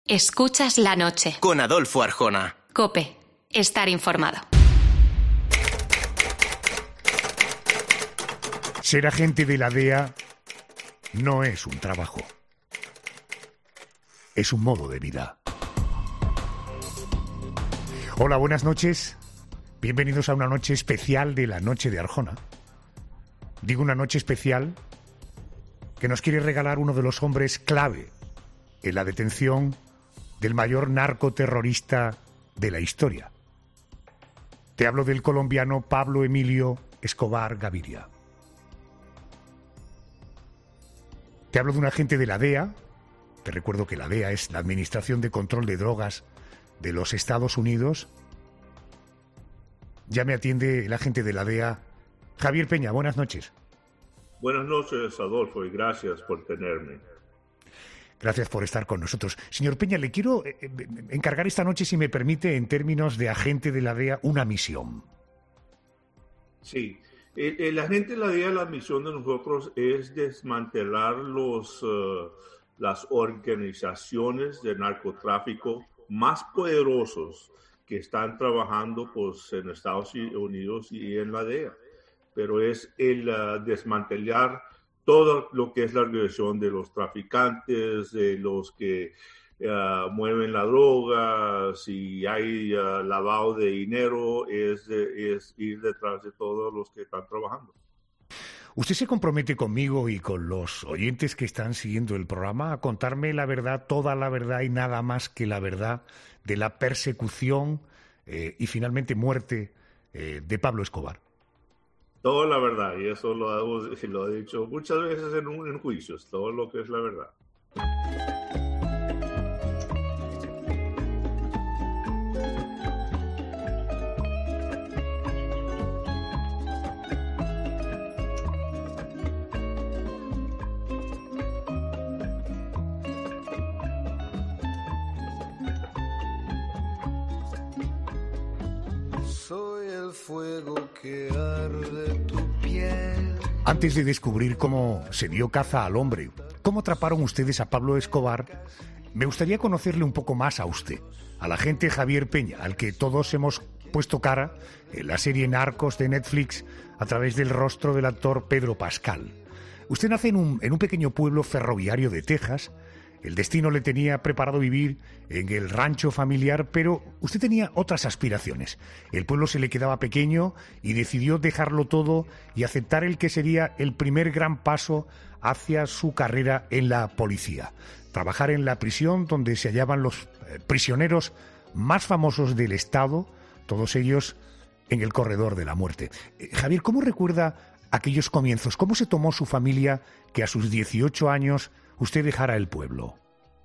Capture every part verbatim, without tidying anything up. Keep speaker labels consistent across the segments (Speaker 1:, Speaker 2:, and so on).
Speaker 1: Escuchas la noche.
Speaker 2: Con Adolfo Arjona.
Speaker 1: COPE. Estar informado.
Speaker 3: Ser agente de la D E A no es un trabajo. Es un modo de vida. Hola, buenas noches. Bienvenidos a una noche especial de la Noche de Arjona. Digo una noche especial que nos quiere regalar uno de los hombres clave en la detención del mayor narcoterrorista de la historia. Te hablo del colombiano Pablo Emilio Escobar Gaviria. Te hablo de un agente de la D E A. Te recuerdo que la D E A es la Administración de Control de Drogas de los Estados Unidos. Ya me atiende el agente de la D E A, Javier Peña. Buenas noches.
Speaker 4: Buenas noches, Adolfo, y gracias por tenerme.
Speaker 3: Gracias por estar con nosotros. Señor Peña, le quiero eh, encargar esta noche, si me permite, en términos de agente de la D E A, una misión.
Speaker 4: Sí, el, el agente de la D E A, la misión de nosotros es desmantelar los, uh, las organizaciones de narcotráfico más poderosos que están trabajando pues, en Estados Unidos y en la D E A. Pero es el uh, desmantelar todo lo que es la organización de los traficantes, de los que uh, mueven la droga, si hay uh, lavado de dinero, es, es ir detrás de todos los que están trabajando.
Speaker 3: ¿Usted se compromete conmigo y con los oyentes que están siguiendo el programa a contarme la verdad, toda la verdad y nada más que la verdad de la persecución eh, y finalmente muerte eh, de Pablo Escobar?
Speaker 4: Toda la verdad, y eso lo, hago, lo he dicho muchas veces en, en juicios, todo lo que es la verdad.
Speaker 5: Soy el fuego que arde tu piel.
Speaker 3: Antes de descubrir cómo se dio caza al hombre, cómo atraparon ustedes a Pablo Escobar, me gustaría conocerle un poco más a usted, al agente Javier Peña, al que todos hemos puesto cara en la serie Narcos de Netflix a través del rostro del actor Pedro Pascal. Usted nace en un, en un pequeño pueblo ferroviario de Texas. El destino le tenía preparado vivir en el rancho familiar, pero usted tenía otras aspiraciones. El pueblo se le quedaba pequeño y decidió dejarlo todo y aceptar el que sería el primer gran paso hacia su carrera en la policía. Trabajar en la prisión donde se hallaban los eh, prisioneros más famosos del Estado, todos ellos en el corredor de la muerte. Eh, Javier, ¿cómo recuerda aquellos comienzos? ¿Cómo se tomó su familia que a sus dieciocho años usted dejara el pueblo?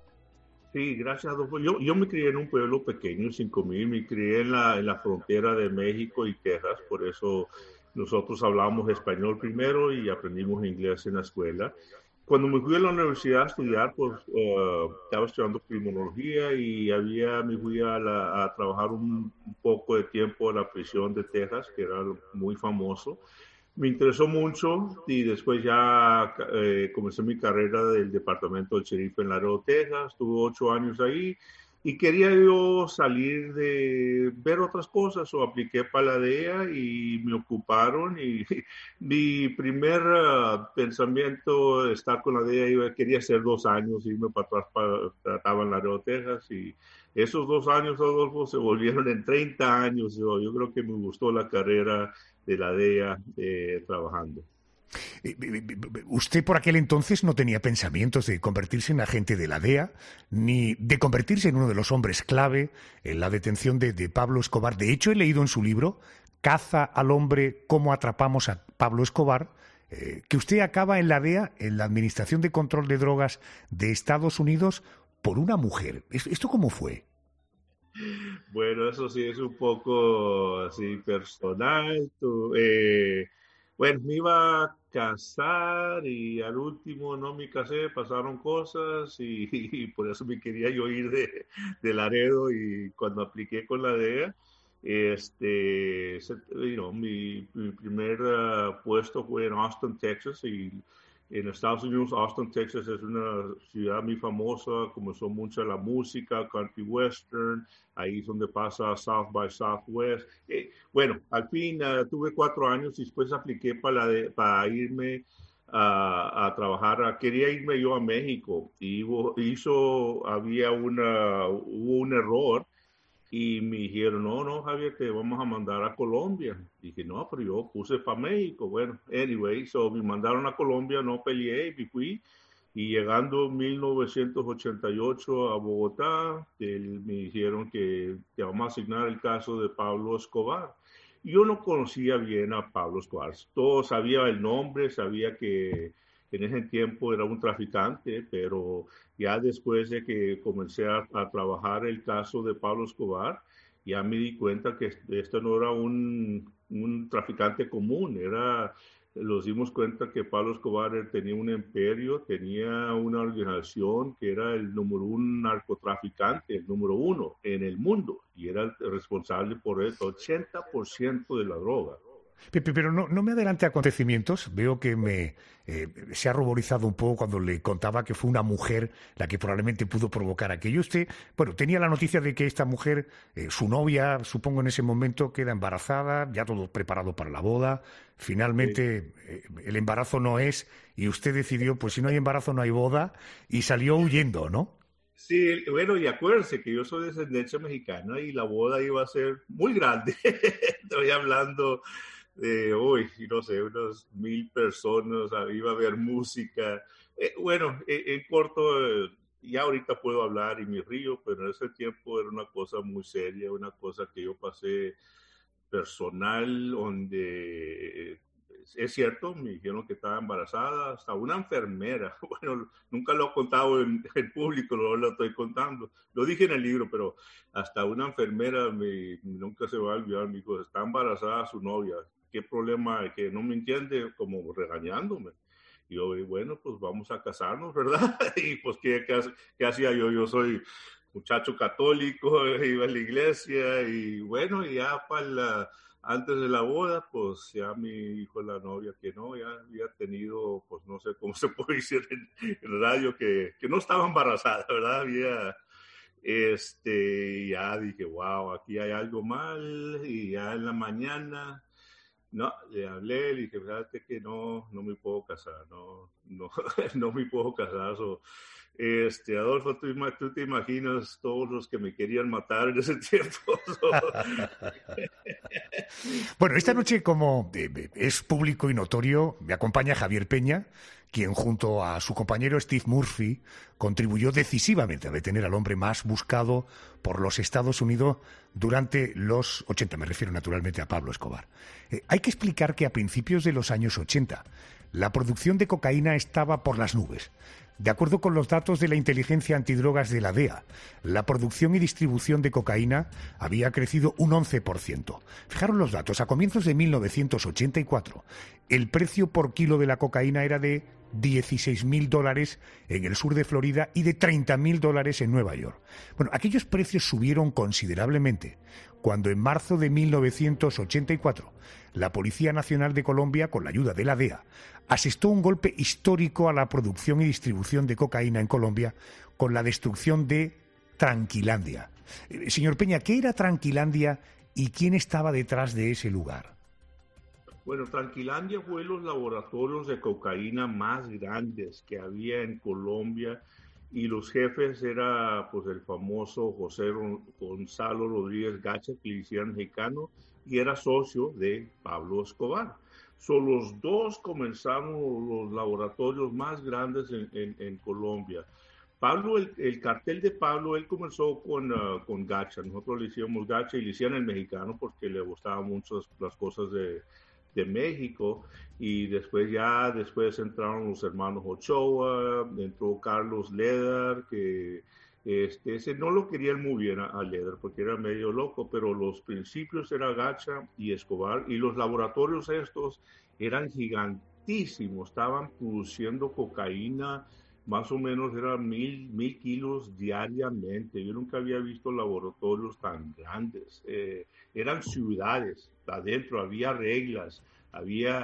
Speaker 4: Sí, gracias, Adolfo. Yo, yo me crié en un pueblo pequeño, cinco mil, me crié en la, en la frontera de México y Texas, por eso nosotros hablamos español primero y aprendimos inglés en la escuela. Cuando me fui a la universidad a estudiar, pues uh, estaba estudiando criminología y había, me fui a, la, a trabajar un, un poco de tiempo en la prisión de Texas, que era muy famoso. Me interesó mucho y después ya eh, comencé mi carrera del departamento del sheriff en Laredo, Texas. Estuve ocho años ahí y quería yo salir de ver otras cosas o apliqué para la D E A y me ocuparon y mi primer uh, pensamiento de estar con la D E A, yo quería hacer dos años, irme para atrás, para, trataba en Laredo, Texas, y esos dos años, Adolfo, se volvieron en treinta años. Yo, yo creo que me gustó la carrera de la D E A eh, trabajando.
Speaker 3: Usted por aquel entonces no tenía pensamientos de convertirse en agente de la D E A, ni de convertirse en uno de los hombres clave en la detención de, de Pablo Escobar. De hecho, he leído en su libro, Caza al hombre, cómo atrapamos a Pablo Escobar, eh, que usted acaba en la D E A, en la Administración de Control de Drogas de Estados Unidos, por una mujer. ¿Esto cómo fue?
Speaker 4: Bueno, eso sí es un poco así personal. Tú, eh, bueno, me iba a casar y al último no me casé, pasaron cosas y, y por eso me quería yo ir de, de Laredo, y cuando apliqué con la D E A, este, se- you know, mi, mi primer uh, puesto fue en Austin, Texas, y En Estados Unidos, Austin, Texas es una ciudad muy famosa, comenzó mucho la música, country western, ahí es donde pasa South by Southwest. Eh, bueno, al fin uh, tuve cuatro años y después apliqué para, de, para irme a, a trabajar. Quería irme yo a México y hubo, hizo, había una, hubo un error. Y me dijeron, no, no, Javier, te vamos a mandar a Colombia. Dije, no, pero yo puse para México. Bueno, anyway, so me mandaron a Colombia, no peleé, y fui. Y llegando en mil novecientos ochenta y ocho a Bogotá, el, me dijeron que te vamos a asignar el caso de Pablo Escobar. Yo no conocía bien a Pablo Escobar. Todo sabía el nombre, sabía que en ese tiempo era un traficante, pero ya después de que comencé a, a trabajar el caso de Pablo Escobar, ya me di cuenta que esto no era un, un traficante común, era, nos dimos cuenta que Pablo Escobar tenía un imperio, tenía una organización que era el número un narcotraficante, el número uno en el mundo, y era el responsable por el ochenta por ciento de la droga.
Speaker 3: Pepe, pero no, no me adelante a acontecimientos. Veo que me eh, se ha ruborizado un poco cuando le contaba que fue una mujer la que probablemente pudo provocar aquello. Usted, bueno, tenía la noticia de que esta mujer, eh, su novia, supongo en ese momento, queda embarazada, ya todo preparado para la boda. Finalmente, sí. eh, el embarazo no es, y usted decidió, pues si no hay embarazo no hay boda, y salió huyendo, ¿no?
Speaker 4: Sí, bueno, y acuérdense que yo soy de descendencia mexicana y la boda iba a ser muy grande. Estoy hablando de hoy, no sé, unas mil personas, iba a haber música. Eh, bueno, en, en corto, eh, ya ahorita puedo hablar y me río, pero en ese tiempo era una cosa muy seria, una cosa que yo pasé personal, donde eh, es cierto, me dijeron que estaba embarazada, hasta una enfermera, bueno, nunca lo he contado en, en público, lo, lo estoy contando, lo dije en el libro, pero hasta una enfermera me, nunca se va a olvidar, me dijo, está embarazada su novia, ¿qué problema hay? Que no me entiende, como regañándome. Y yo, bueno, pues vamos a casarnos, ¿verdad? Y pues, ¿qué, qué, qué hacía yo? Yo soy muchacho católico, iba a la iglesia y bueno, ya para la, antes de la boda, pues ya me dijo la novia que no, ya había tenido, pues no sé cómo se puede decir en, en radio, que, que no estaba embarazada, ¿verdad? Había, este, ya dije, wow, aquí hay algo mal, y ya en la mañana, no, le hablé, le dije, fíjate que no, no me puedo casar, no, no, no me puedo casar. So, este, Adolfo, ¿tú, tú te imaginas todos los que me querían matar en ese tiempo. So,
Speaker 3: bueno, esta noche, como es público y notorio, me acompaña Javier Peña, quien junto a su compañero Steve Murphy contribuyó decisivamente a detener al hombre más buscado por los Estados Unidos durante los ochenta. Me refiero naturalmente a Pablo Escobar. Eh, hay que explicar que a principios de los años ochenta la producción de cocaína estaba por las nubes. De acuerdo con los datos de la inteligencia antidrogas de la D E A, la producción y distribución de cocaína había crecido un once por ciento. Fijaros los datos, a comienzos de mil novecientos ochenta y cuatro, el precio por kilo de la cocaína era de dieciséis mil dólares en el sur de Florida y de treinta mil dólares en Nueva York. Bueno, aquellos precios subieron considerablemente cuando en marzo de mil novecientos ochenta y cuatro la Policía Nacional de Colombia, con la ayuda de la D E A, asestó un golpe histórico a la producción y distribución de cocaína en Colombia con la destrucción de Tranquilandia. Eh, señor Peña, ¿qué era Tranquilandia y quién estaba detrás de ese lugar?
Speaker 4: Bueno, Tranquilandia fue los laboratorios de cocaína más grandes que había en Colombia y los jefes era pues el famoso José Gonzalo Rodríguez Gacha, policía mexicano, y era socio de Pablo Escobar. So, los dos comenzaron los laboratorios más grandes en, en, en Colombia. Pablo, el, el cartel de Pablo, él comenzó con, uh, con Gacha. Nosotros le hicimos Gacha y le hicieron el mexicano porque le gustaban mucho las cosas de, de México. Y después ya, después entraron los hermanos Ochoa, entró Carlos Leder, que este, ese no lo querían muy bien a, a Leder porque era medio loco, pero los principios era Gacha y Escobar, y los laboratorios estos eran gigantísimos, estaban produciendo cocaína, más o menos eran mil, mil kilos diariamente. Yo nunca había visto laboratorios tan grandes, eh, eran ciudades, adentro había reglas, había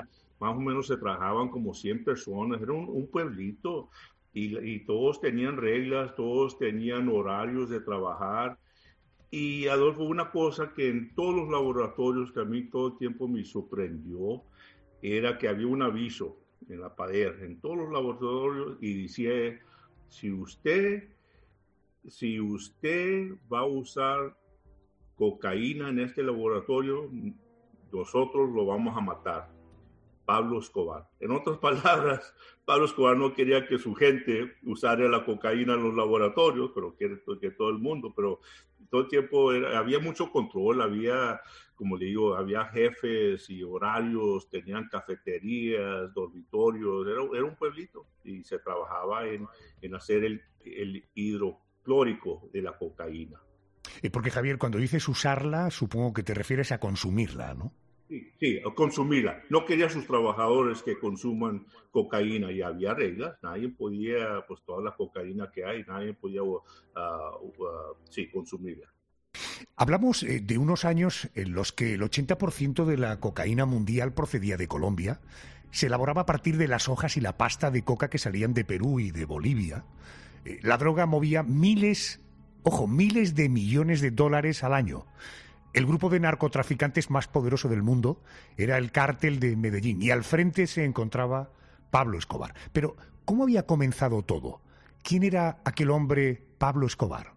Speaker 4: más o menos se trabajaban como cien personas, era un, un pueblito y, y todos tenían reglas, todos tenían horarios de trabajar. Y Adolfo, una cosa que en todos los laboratorios que a mí todo el tiempo me sorprendió era que había un aviso en la pared, en todos los laboratorios, y decía, si usted, si usted va a usar cocaína en este laboratorio, nosotros lo vamos a matar. Pablo Escobar. En otras palabras, Pablo Escobar no quería que su gente usara la cocaína en los laboratorios, pero quiere que todo el mundo, pero todo el tiempo era, había mucho control, había, como le digo, había jefes y horarios, tenían cafeterías, dormitorios, era, era un pueblito y se trabajaba en, en hacer el, el hidroclórico de la cocaína.
Speaker 3: Porque, Javier, cuando dices usarla, supongo que te refieres a consumirla, ¿no?
Speaker 4: Sí, sí, consumirla. No quería a sus trabajadores que consuman cocaína y había reglas. Nadie podía, pues toda la cocaína que hay, nadie podía, uh, uh, sí, consumirla.
Speaker 3: Hablamos eh, de unos años en los que el ochenta por ciento de la cocaína mundial procedía de Colombia. Se elaboraba a partir de las hojas y la pasta de coca que salían de Perú y de Bolivia. Eh, la droga movía miles, ojo, miles de millones de dólares al año. El grupo de narcotraficantes más poderoso del mundo era el Cártel de Medellín y al frente se encontraba Pablo Escobar. Pero, ¿cómo había comenzado todo? ¿Quién era aquel hombre Pablo Escobar?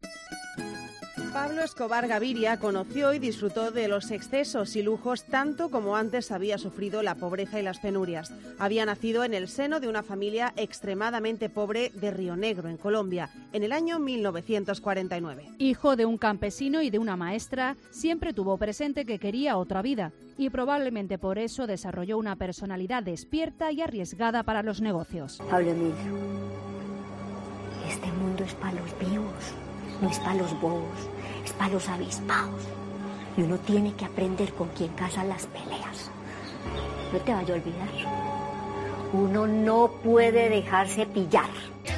Speaker 2: Pablo Escobar Gaviria conoció y disfrutó de los excesos y lujos tanto como antes había sufrido la pobreza y las penurias. Había nacido en el seno de una familia extremadamente pobre de Río Negro, en Colombia, en el año mil novecientos cuarenta y nueve.
Speaker 6: Hijo de un campesino y de una maestra, siempre tuvo presente que quería otra vida y probablemente por eso desarrolló una personalidad despierta y arriesgada para los negocios.
Speaker 7: Pablo Emilio, este mundo es para los vivos, no es para los bobos. Es para los avispados. Y uno tiene que aprender con quién cazan las peleas. No te vaya a olvidar. Uno no puede dejarse pillar.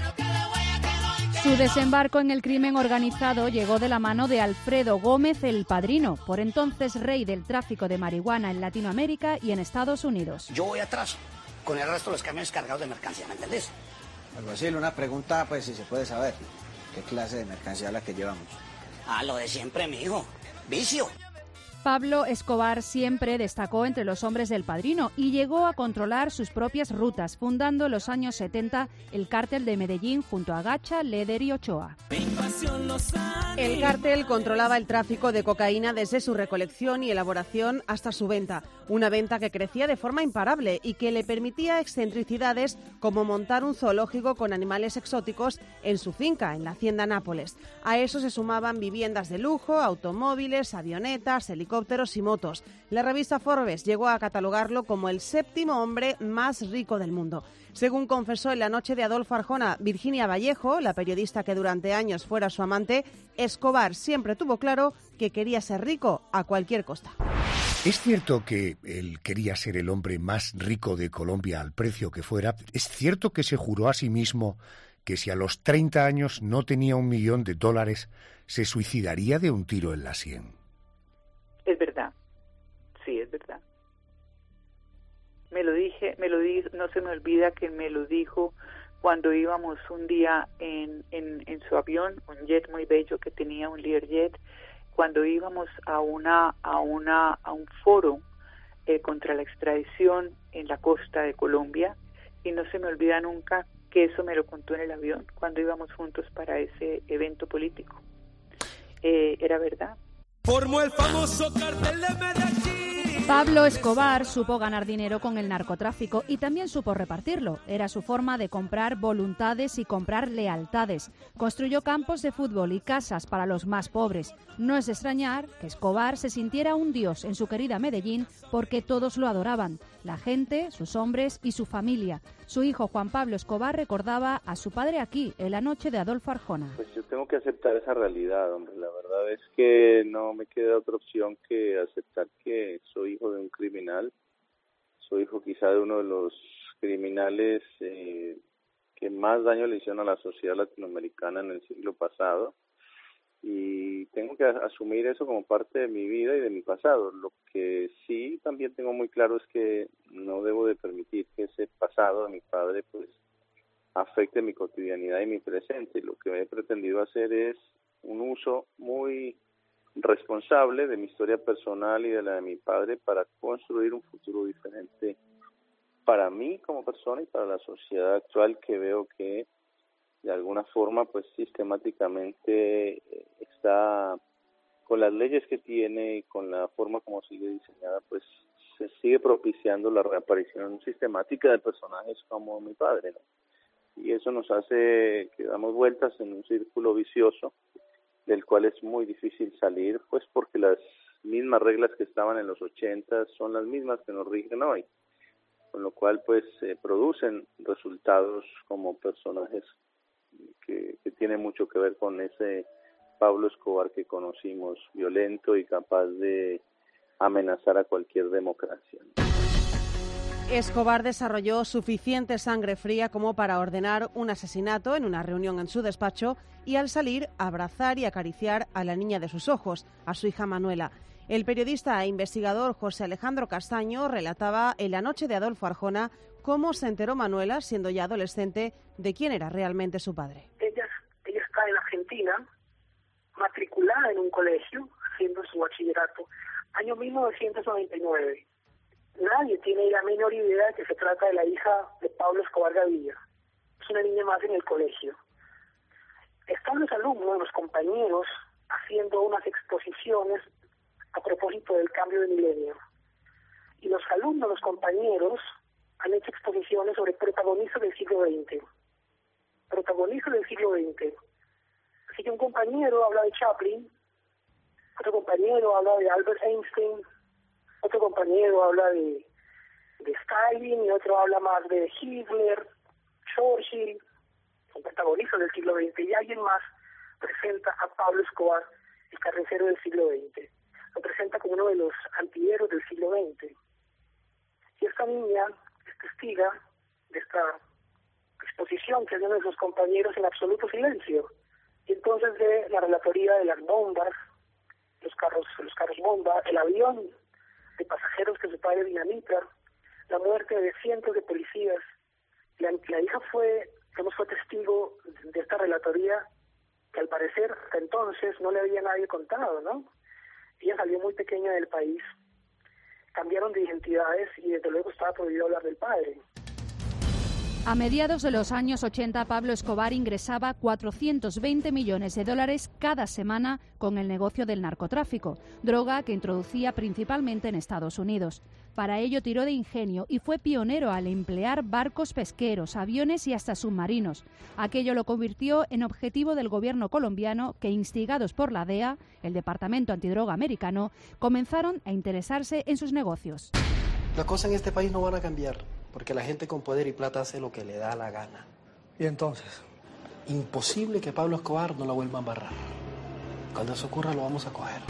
Speaker 6: Su desembarco en el crimen organizado llegó de la mano de Alfredo Gómez el Padrino, por entonces rey del tráfico de marihuana en Latinoamérica y en Estados Unidos.
Speaker 8: Yo voy atrás, con el resto de los camiones cargados de mercancía, ¿me entendés?
Speaker 9: Alguacil, una pregunta, pues si se puede saber. ¿Qué clase de mercancía es la que llevamos?
Speaker 8: Ah, lo de siempre, mijo. Vicio.
Speaker 6: Pablo Escobar siempre destacó entre los hombres del Padrino y llegó a controlar sus propias rutas, fundando en los años setenta el Cártel de Medellín junto a Gacha, Leder y Ochoa.
Speaker 2: El cártel controlaba el tráfico de cocaína desde su recolección y elaboración hasta su venta, una venta que crecía de forma imparable y que le permitía excentricidades como montar un zoológico con animales exóticos en su finca, en la hacienda Nápoles. A eso se sumaban viviendas de lujo, automóviles, avionetas, helicópteros y motos. La revista Forbes llegó a catalogarlo como el séptimo hombre más rico del mundo. Según confesó en la noche de Adolfo Arjona Virginia Vallejo, la periodista que durante años fuera su amante, Escobar siempre tuvo claro que quería ser rico a cualquier costa.
Speaker 3: ¿Es cierto que él quería ser el hombre más rico de Colombia al precio que fuera? ¿Es cierto que se juró a sí mismo que si a los treinta años no tenía un millón de dólares, se suicidaría de un tiro en la sien?
Speaker 10: Es verdad, sí, es verdad. Me lo dije, me lo di, no se me olvida que me lo dijo cuando íbamos un día en, en, en su avión, un jet muy bello que tenía, un Learjet, cuando íbamos a una a una a un foro eh, contra la extradición en la costa de Colombia, y no se me olvida nunca que eso me lo contó en el avión cuando íbamos juntos para ese evento político. Eh, era verdad.
Speaker 11: Formó el famoso cartel de Medellín.
Speaker 6: Pablo Escobar supo ganar dinero con el narcotráfico y también supo repartirlo. Era su forma de comprar voluntades y comprar lealtades. Construyó campos de fútbol y casas para los más pobres. No es de extrañar que Escobar se sintiera un dios en su querida Medellín porque todos lo adoraban. La gente, sus hombres y su familia. Su hijo Juan Pablo Escobar recordaba a su padre aquí, en la noche de Adolfo Arjona.
Speaker 12: Pues yo tengo que aceptar esa realidad, hombre. La verdad es que no me queda otra opción que aceptar que soy hijo de un criminal. Soy hijo quizá de uno de los criminales eh, que más daño le hicieron a la sociedad latinoamericana en el siglo pasado. Y tengo que asumir eso como parte de mi vida y de mi pasado. Lo que sí también tengo muy claro es que no debo de permitir que ese pasado de mi padre pues afecte mi cotidianidad y mi presente. Lo que he pretendido hacer es un uso muy responsable de mi historia personal y de la de mi padre para construir un futuro diferente para mí como persona y para la sociedad actual, que veo que de alguna forma pues sistemáticamente está, con las leyes que tiene y con la forma como sigue diseñada, pues se sigue propiciando la reaparición sistemática de personajes como mi padre, ¿no? Y eso nos hace que damos vueltas en un círculo vicioso del cual es muy difícil salir, pues porque las mismas reglas que estaban en los ochenta son las mismas que nos rigen hoy, con lo cual pues se eh, producen resultados como personajes que, que tienen mucho que ver con ese Pablo Escobar que conocimos, violento y capaz de amenazar a cualquier democracia.
Speaker 2: Escobar desarrolló suficiente sangre fría como para ordenar un asesinato en una reunión en su despacho y al salir abrazar y acariciar a la niña de sus ojos, a su hija Manuela. El periodista e investigador José Alejandro Castaño relataba en La noche de Adolfo Arjona cómo se enteró Manuela, siendo ya adolescente, de quién era realmente su padre.
Speaker 13: Ella, ella está en Argentina, matriculada en un colegio, haciendo su bachillerato, año mil novecientos noventa y nueve. Nadie tiene la menor idea de que se trata de la hija de Pablo Escobar Gaviria. Es una niña más en el colegio. Están los alumnos, los compañeros, haciendo unas exposiciones a propósito del cambio de milenio. Y los alumnos, los compañeros, han hecho exposiciones sobre protagonistas del siglo veinte. Protagonistas del siglo veinte. Así que un compañero habla de Chaplin, otro compañero habla de Albert Einstein, otro compañero habla de, de Stalin y otro habla más de Hitler, Churchill, son protagonistas del siglo veinte, y alguien más presenta a Pablo Escobar, el carnicero del siglo veinte. Lo presenta como uno de los antihéroes del siglo veinte. Y esta niña es testiga de esta exposición que hacen sus compañeros en absoluto silencio. Y entonces ve la relatoría de las bombas, los carros, los carros bomba, el avión de pasajeros que su padre dinamita, la muerte de cientos de policías. La, la hija fue, digamos, fue testigo de esta relatoría que al parecer hasta entonces no le había nadie contado, ¿no? Ella salió muy pequeña del país, cambiaron de identidades y desde luego estaba prohibido hablar del padre.
Speaker 6: A mediados de los años ochenta, Pablo Escobar ingresaba cuatrocientos veinte millones de dólares cada semana con el negocio del narcotráfico, droga que introducía principalmente en Estados Unidos. Para ello tiró de ingenio y fue pionero al emplear barcos pesqueros, aviones y hasta submarinos. Aquello lo convirtió en objetivo del gobierno colombiano que, instigados por la D E A, el Departamento Antidroga americano, comenzaron a interesarse en sus negocios.
Speaker 14: Las cosas en este país no van a cambiar, porque la gente con poder y plata hace lo que le da la gana.
Speaker 15: ¿Y entonces?
Speaker 14: Imposible que Pablo Escobar no la vuelva a embarrar. Cuando eso ocurra lo vamos a coger.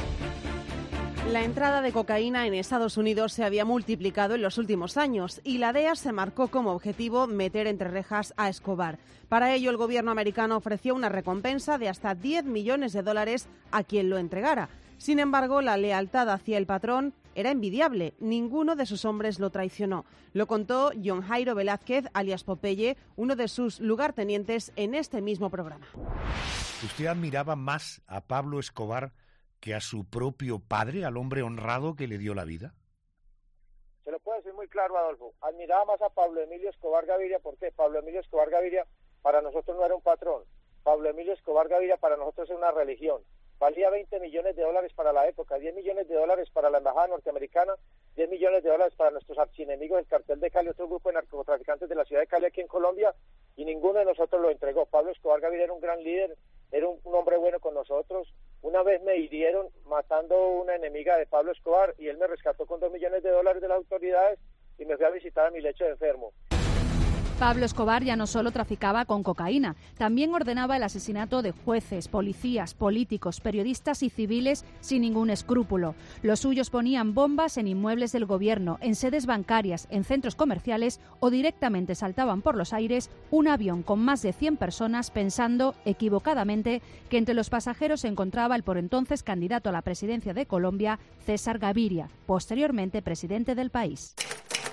Speaker 2: La entrada de cocaína en Estados Unidos se había multiplicado en los últimos años y la D E A se marcó como objetivo meter entre rejas a Escobar. Para ello, el gobierno americano ofreció una recompensa de hasta diez millones de dólares a quien lo entregara. Sin embargo, la lealtad hacia el patrón era envidiable. Ninguno de sus hombres lo traicionó. Lo contó John Jairo Velázquez, alias Popeye, uno de sus lugartenientes en este mismo programa.
Speaker 3: ¿Usted admiraba más a Pablo Escobar que a su propio padre, al hombre honrado que le dio la vida?
Speaker 16: Se lo puedo decir muy claro, Adolfo. Admiraba más a Pablo Emilio Escobar Gaviria. ¿Por qué? Pablo Emilio Escobar Gaviria para nosotros no era un patrón. Pablo Emilio Escobar Gaviria para nosotros era una religión. Valía veinte millones de dólares para la época, diez millones de dólares para la embajada norteamericana, diez millones de dólares para nuestros archienemigos del cartel de Cali, otro grupo de narcotraficantes de la ciudad de Cali aquí en Colombia, y ninguno de nosotros lo entregó. Pablo Escobar Gaviria era un gran líder, era un, un hombre bueno con nosotros. Una vez me hirieron matando una enemiga de Pablo Escobar y él me rescató con dos millones de dólares de las autoridades y me fui a visitar a mi lecho de enfermo.
Speaker 6: Pablo Escobar ya no solo traficaba con cocaína, también ordenaba el asesinato de jueces, policías, políticos, periodistas y civiles sin ningún escrúpulo. Los suyos ponían bombas en inmuebles del gobierno, en sedes bancarias, en centros comerciales o directamente saltaban por los aires un avión con más de cien personas pensando, equivocadamente, que entre los pasajeros se encontraba el por entonces candidato a la presidencia de Colombia, César Gaviria, posteriormente presidente del país.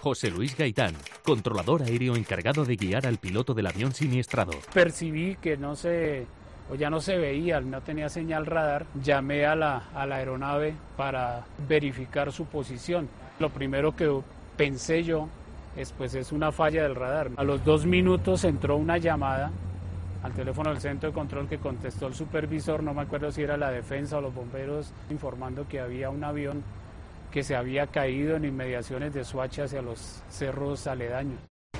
Speaker 15: José Luis Gaitán, controlador aéreo encargado de guiar al piloto del avión siniestrado.
Speaker 17: Percibí que no se, o ya no se veía, no tenía señal radar. Llamé a la, a la aeronave para verificar su posición. Lo primero que pensé yo es, pues, es una falla del radar. A los dos minutos entró una llamada al teléfono del centro de control que contestó el supervisor, no me acuerdo si era la defensa o los bomberos, informando que había un avión que se había caído en inmediaciones de Soacha hacia los cerros aledaños.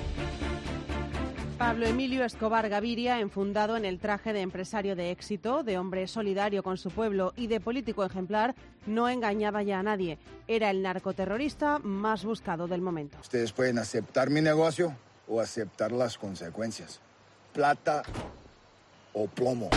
Speaker 2: Pablo Emilio Escobar Gaviria, enfundado en el traje de empresario de éxito, de hombre solidario con su pueblo y de político ejemplar, no engañaba ya a nadie. Era el narcoterrorista más buscado del momento.
Speaker 18: Ustedes pueden aceptar mi negocio o aceptar las consecuencias. Plata o plomo.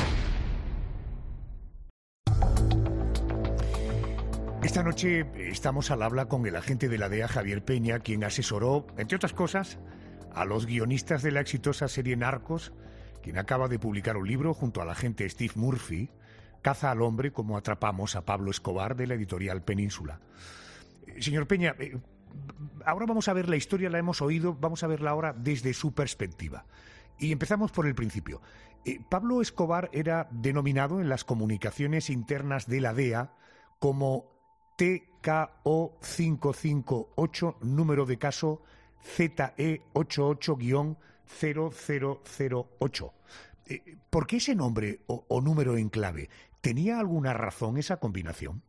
Speaker 3: Esta noche estamos al habla con el agente de la D E A, Javier Peña, quien asesoró, entre otras cosas, a los guionistas de la exitosa serie Narcos, quien acaba de publicar un libro junto al agente Steve Murphy, Caza al hombre, cómo atrapamos a Pablo Escobar, de la editorial Península. Señor Peña, ahora vamos a ver la historia, la hemos oído, vamos a verla ahora desde su perspectiva. Y empezamos por el principio. Eh, Pablo Escobar era denominado en las comunicaciones internas de la D E A como T K O cinco cinco ocho, número de caso Z E ochenta y ocho guión cero cero cero ocho. Eh, ¿Por qué ese nombre o, o número en clave? ¿Tenía alguna razón esa combinación?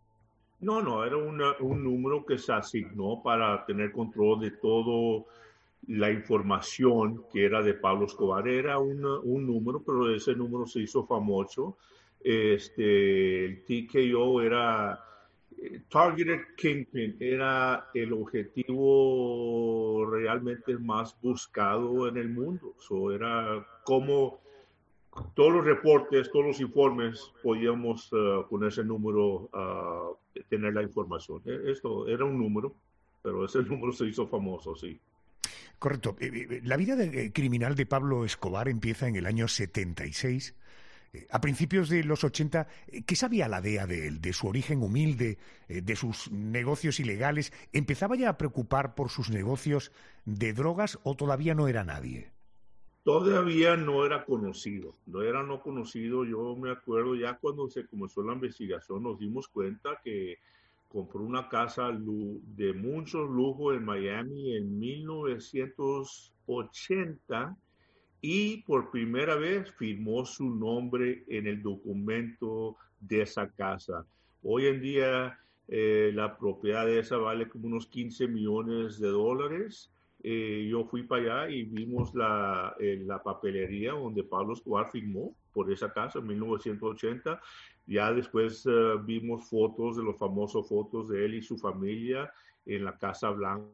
Speaker 4: No, no, era una, un número que se asignó para tener control de todo la información que era de Pablo Escobar. Era una, un número, pero ese número se hizo famoso. Este, el T K O era eh, Targeted Kingpin, era el objetivo realmente más buscado en el mundo. So, era como todos los reportes, todos los informes, podíamos uh, con ese número uh, tener la información. Esto era un número, pero ese número se hizo famoso, sí.
Speaker 3: Correcto. La vida de, criminal de Pablo Escobar empieza en el año setenta y seis. A principios de los ochenta, ¿qué sabía la D E A de él, de su origen humilde, de sus negocios ilegales? ¿Empezaba ya a preocupar por sus negocios de drogas o todavía no era nadie?
Speaker 4: Todavía no era conocido, no era no conocido. Yo me acuerdo ya cuando se comenzó la investigación nos dimos cuenta que compró una casa de mucho lujo en Miami en mil novecientos ochenta y por primera vez firmó su nombre en el documento de esa casa. Hoy en día eh, la propiedad de esa vale como unos quince millones de dólares. Eh, yo fui para allá y vimos la, eh, la papelería donde Pablo Escobar firmó por esa casa en mil novecientos ochenta. Ya después uh, vimos fotos de los famosos fotos de él y su familia en la Casa Blanca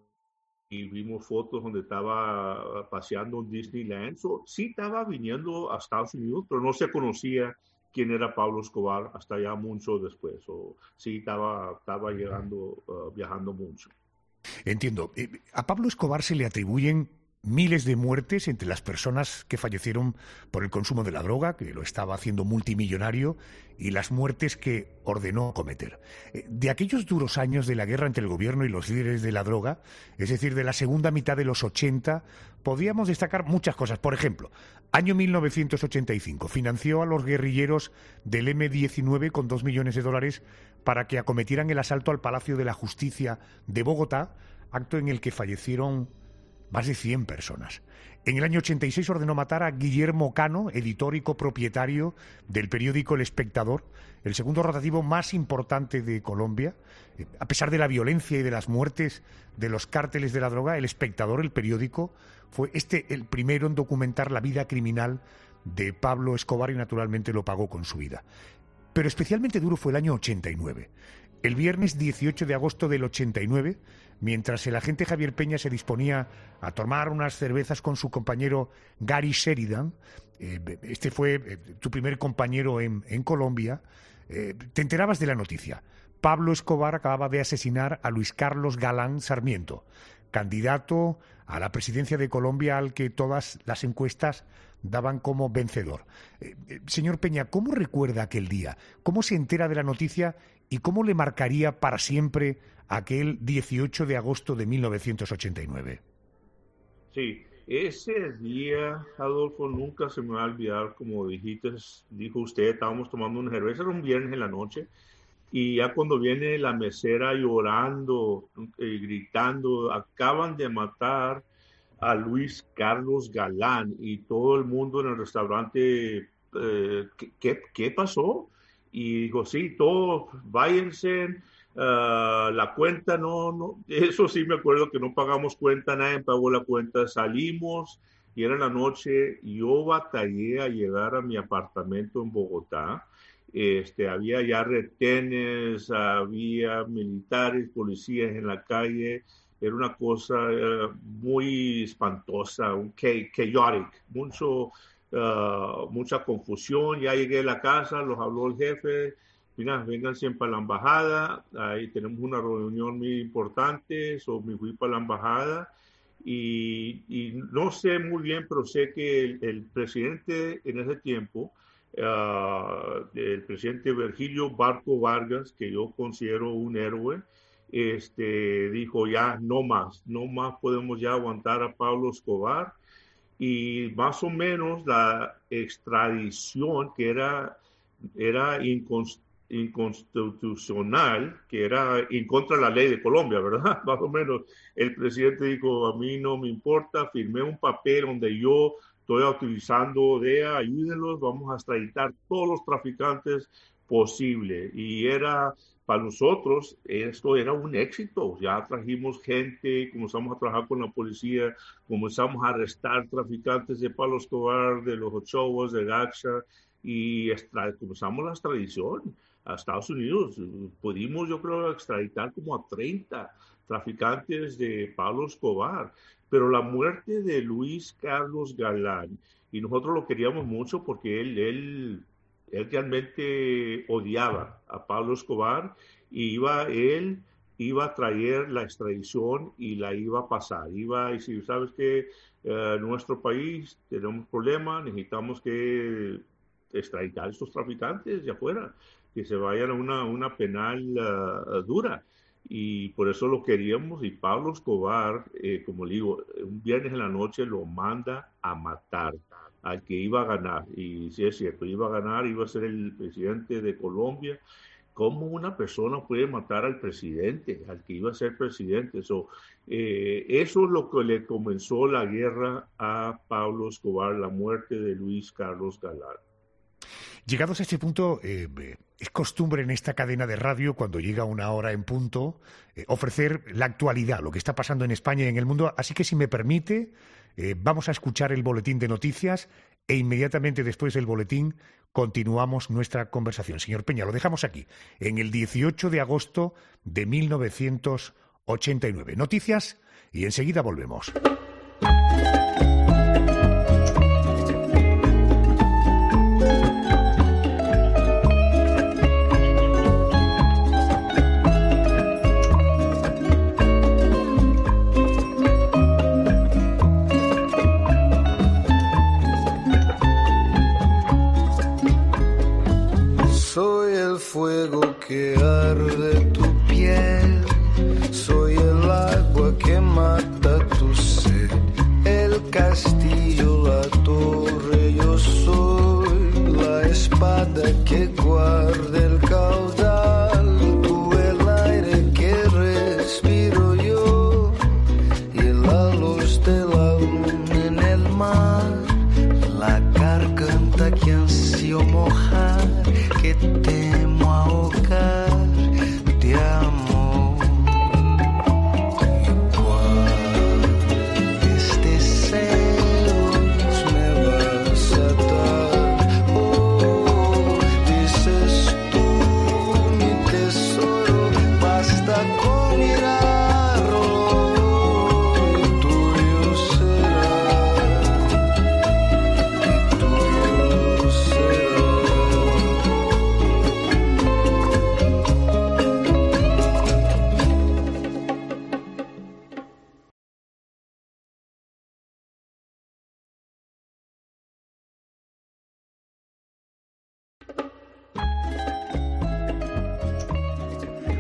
Speaker 4: y vimos fotos donde estaba paseando en Disneyland. So, sí estaba viniendo a Estados Unidos, pero no se conocía quién era Pablo Escobar hasta ya mucho después. So, sí estaba, estaba llegando, uh, viajando mucho.
Speaker 3: Entiendo. A Pablo Escobar se le atribuyen miles de muertes entre las personas que fallecieron por el consumo de la droga, que lo estaba haciendo multimillonario, y las muertes que ordenó cometer. De aquellos duros años de la guerra entre el gobierno y los líderes de la droga, es decir, de la segunda mitad de los ochenta, podíamos destacar muchas cosas. Por ejemplo, año mil novecientos ochenta y cinco, financió a los guerrilleros del eme diecinueve con dos millones de dólares para que acometieran el asalto al Palacio de la Justicia de Bogotá, acto en el que fallecieron más de cien personas. En el año ochenta y seis ordenó matar a Guillermo Cano, editor y copropietario del periódico El Espectador, el segundo rotativo más importante de Colombia. A pesar de la violencia y de las muertes de los cárteles de la droga, El Espectador, el periódico, fue este el primero en documentar la vida criminal de Pablo Escobar y naturalmente lo pagó con su vida. Pero especialmente duro fue el año ochenta y nueve. El viernes dieciocho de agosto del ochenta y nueve, mientras el agente Javier Peña se disponía a tomar unas cervezas con su compañero Gary Sheridan, eh, este fue eh, tu primer compañero en, en Colombia, eh, te enterabas de la noticia. Pablo Escobar acababa de asesinar a Luis Carlos Galán Sarmiento, candidato a la presidencia de Colombia al que todas las encuestas daban como vencedor. Eh, eh, señor Peña, ¿cómo recuerda aquel día? ¿Cómo se entera de la noticia y cómo le marcaría para siempre aquel dieciocho de agosto de mil novecientos ochenta y nueve?
Speaker 4: Sí, ese día, Adolfo, nunca se me va a olvidar, como dijiste, dijo usted, estábamos tomando una cerveza, era un viernes en la noche, y ya cuando viene la mesera llorando, eh, gritando, acaban de matar a Luis Carlos Galán, y todo el mundo en el restaurante, eh, ¿qué, qué, ¿qué pasó? Y dijo, sí, todos váyanse, uh, la cuenta no, no, eso sí me acuerdo que no pagamos cuenta, nadie pagó la cuenta, salimos y era la noche, yo batallé a llegar a mi apartamento en Bogotá, este, había ya retenes, había militares, policías en la calle, era una cosa uh, muy espantosa, un chaotic, mucho... Uh, mucha confusión. Ya llegué a la casa, los habló el jefe, mira, vengan siempre a la embajada, ahí tenemos una reunión muy importante, so me fui para la embajada y, y no sé muy bien, pero sé que el, el presidente en ese tiempo, uh, el presidente Virgilio Barco Vargas, que yo considero un héroe, este, dijo ya no más, no más podemos ya aguantar a Pablo Escobar. Y más o menos la extradición que era, era inconstitucional, que era en contra de la ley de Colombia, ¿verdad? Más o menos el presidente dijo, a mí no me importa, firmé un papel donde yo estoy autorizando D E A, ayúdenlos, vamos a extraditar todos los traficantes posible. Y era, para nosotros, esto era un éxito. Ya trajimos gente, comenzamos a trabajar con la policía, comenzamos a arrestar traficantes de Pablo Escobar, de los Ochoas, de Gaxa, y extra, comenzamos la extradición a Estados Unidos. Pudimos, yo creo, extraditar como a treinta traficantes de Pablo Escobar. Pero la muerte de Luis Carlos Galán, y nosotros lo queríamos mucho porque él... él Él realmente odiaba a Pablo Escobar y iba, él iba a traer la extradición y la iba a pasar. Iba a decir, ¿sabes qué? Uh, nuestro país tenemos problemas, necesitamos que extraditar a estos traficantes de afuera, que se vayan a una, una penal uh, dura. Y por eso lo queríamos. Y Pablo Escobar, eh, como le digo, un viernes en la noche lo manda a matar al que iba a ganar, y sí es cierto, iba a ganar, iba a ser el presidente de Colombia. ¿Cómo una persona puede matar al presidente, al que iba a ser presidente? So, eh, eso es lo que le comenzó la guerra a Pablo Escobar, la muerte de Luis Carlos Galán.
Speaker 3: Llegados a este punto, eh, es costumbre en esta cadena de radio, cuando llega una hora en punto, eh, ofrecer la actualidad, lo que está pasando en España y en el mundo. Así que, si me permite, eh, vamos a escuchar el boletín de noticias e inmediatamente después del boletín continuamos nuestra conversación. Señor Peña, lo dejamos aquí, en el dieciocho de agosto de mil novecientos ochenta y nueve. Noticias y enseguida volvemos.
Speaker 5: Fuego que arde tu piel, soy el agua que mata tu sed, el castillo, la torre, yo soy la espada que guarda el caudal, tú el aire que respiro yo, y la luz de la luna en el mar, la garganta que ansío mojar, que temo ahogar de amor. Igual este celos me vas a dar, oh, dices tú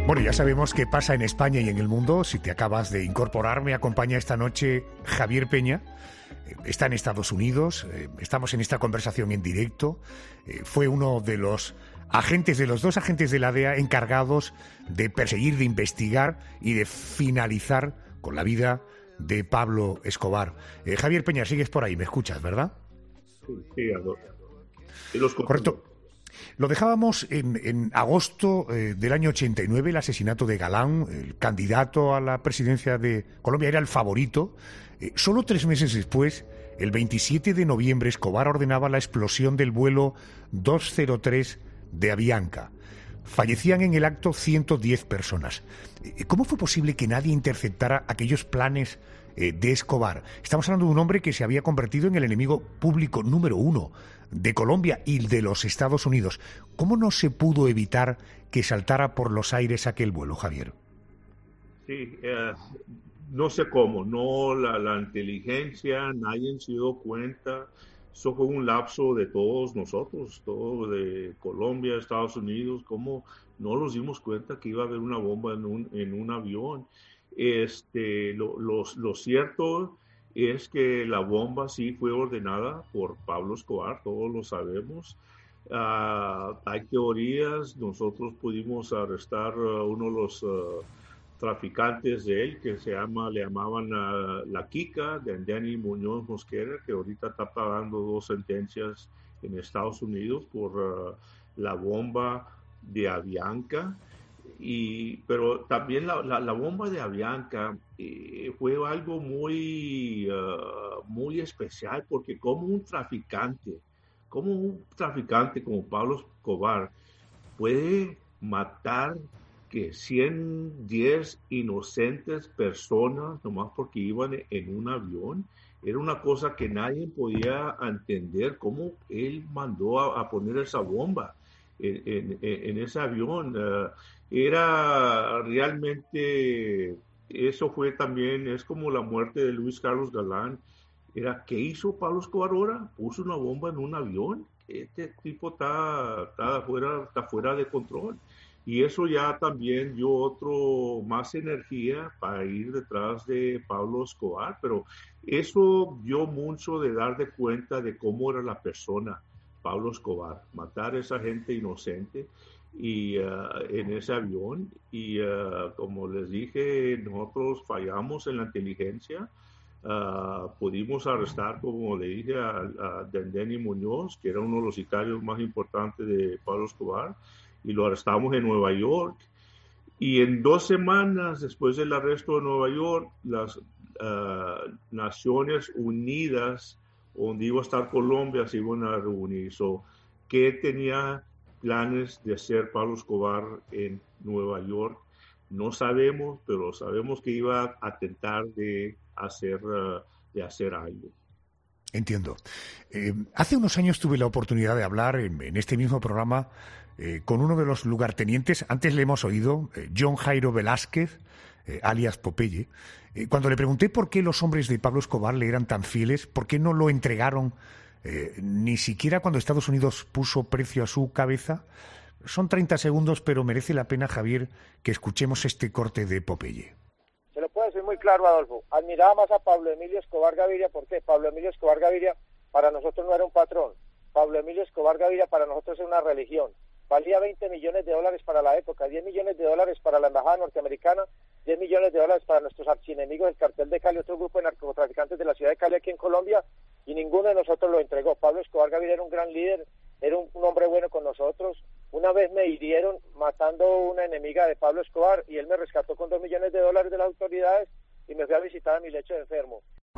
Speaker 3: Bueno, ya sabemos qué pasa en España y en el mundo. Si te acabas de incorporar, me acompaña esta noche Javier Peña. Está en Estados Unidos, eh, estamos en esta conversación en directo. Eh, fue uno de los agentes, de los dos agentes de la D E A encargados de perseguir, de investigar y de finalizar con la vida de Pablo Escobar. Eh, Javier Peña, sigues por ahí, me escuchas, ¿verdad?
Speaker 4: Sí, sí, adoro. Y los
Speaker 3: Correcto. Lo dejábamos en, en agosto eh, del año ochenta y nueve, el asesinato de Galán, el candidato a la presidencia de Colombia, era el favorito. Eh, solo tres meses después, el veintisiete de noviembre, Escobar ordenaba la explosión del vuelo doscientos tres de Avianca. Fallecían en el acto ciento diez personas. Eh, ¿Cómo fue posible que nadie interceptara aquellos planes eh, de Escobar? Estamos hablando de un hombre que se había convertido en el enemigo público número uno de Colombia y de los Estados Unidos. ¿Cómo no se pudo evitar que saltara por los aires aquel vuelo, Javier?
Speaker 4: Sí, eh, no sé cómo, no la, la inteligencia, nadie se dio cuenta. Eso fue un lapso de todos nosotros, todo de Colombia, Estados Unidos, cómo no nos dimos cuenta que iba a haber una bomba en un, en un avión. Este, lo, lo, lo cierto es que la bomba sí fue ordenada por Pablo Escobar, todos lo sabemos. Uh, hay teorías, nosotros pudimos arrestar a uno de los uh, traficantes de él, que se llama, le llamaban uh, La Quica, de Danny Muñoz Mosquera, que ahorita está pagando dos sentencias en Estados Unidos por uh, la bomba de Avianca. Y, pero también la, la, la bomba de Avianca eh, fue algo muy, uh, muy especial, porque como un traficante, como un traficante como Pablo Escobar puede matar que ciento diez inocentes personas nomás porque iban en un avión. Era una cosa que nadie podía entender, cómo él mandó a, a poner esa bomba en, en, en ese avión. Uh, era realmente, eso fue también, es como la muerte de Luis Carlos Galán. Era, ¿qué hizo Pablo Escobar ahora? Puso una bomba en un avión. Este tipo está, está, fuera, está fuera de control. Y eso ya también dio otro, más energía para ir detrás de Pablo Escobar. Pero eso dio mucho de dar de cuenta de cómo era la persona Pablo Escobar. Matar a esa gente inocente y uh, en ese avión. Y uh, como les dije, nosotros fallamos en la inteligencia. Uh, pudimos arrestar, como le dije, a, a Danny Muñoz, que era uno de los sicarios más importantes de Pablo Escobar, y lo arrestamos en Nueva York. Y en dos semanas después del arresto de Nueva York, las uh, Naciones Unidas, donde iba a estar Colombia, se iban a reunir. So, ¿qué tenía planes de hacer Pablo Escobar en Nueva York? No sabemos, pero sabemos que iba a tentar de hacer, uh, de hacer algo.
Speaker 3: Entiendo. Eh, hace unos años tuve la oportunidad de hablar en, en este mismo programa eh, con uno de los lugartenientes. Antes le hemos oído, eh, John Jairo Velázquez, eh, alias Popeye. Eh, cuando le pregunté por qué los hombres de Pablo Escobar le eran tan fieles, por qué no lo entregaron eh, ni siquiera cuando Estados Unidos puso precio a su cabeza. Son treinta segundos, pero merece la pena, Javier, que escuchemos este corte de Popeye.
Speaker 16: Se lo puedo decir muy claro, Adolfo. Admiraba más a Pablo Emilio Escobar Gaviria. ¿Por qué? Pablo Emilio Escobar Gaviria para nosotros no era un patrón. Pablo Emilio Escobar Gaviria para nosotros era una religión. Valía veinte millones de dólares para la época, diez millones de dólares para la embajada norteamericana, diez millones de dólares para nuestros archienemigos del cartel de Cali, otro grupo de narcotraficantes de la ciudad de Cali aquí en Colombia, y ninguno de nosotros lo entregó. Pablo Escobar Gaviria era un gran líder, era un, un hombre bueno con nosotros. Una vez me hirieron matando una enemiga de Pablo Escobar y él me rescató con dos millones de dólares de las autoridades y me fui a visitar a mi lecho de enfermo.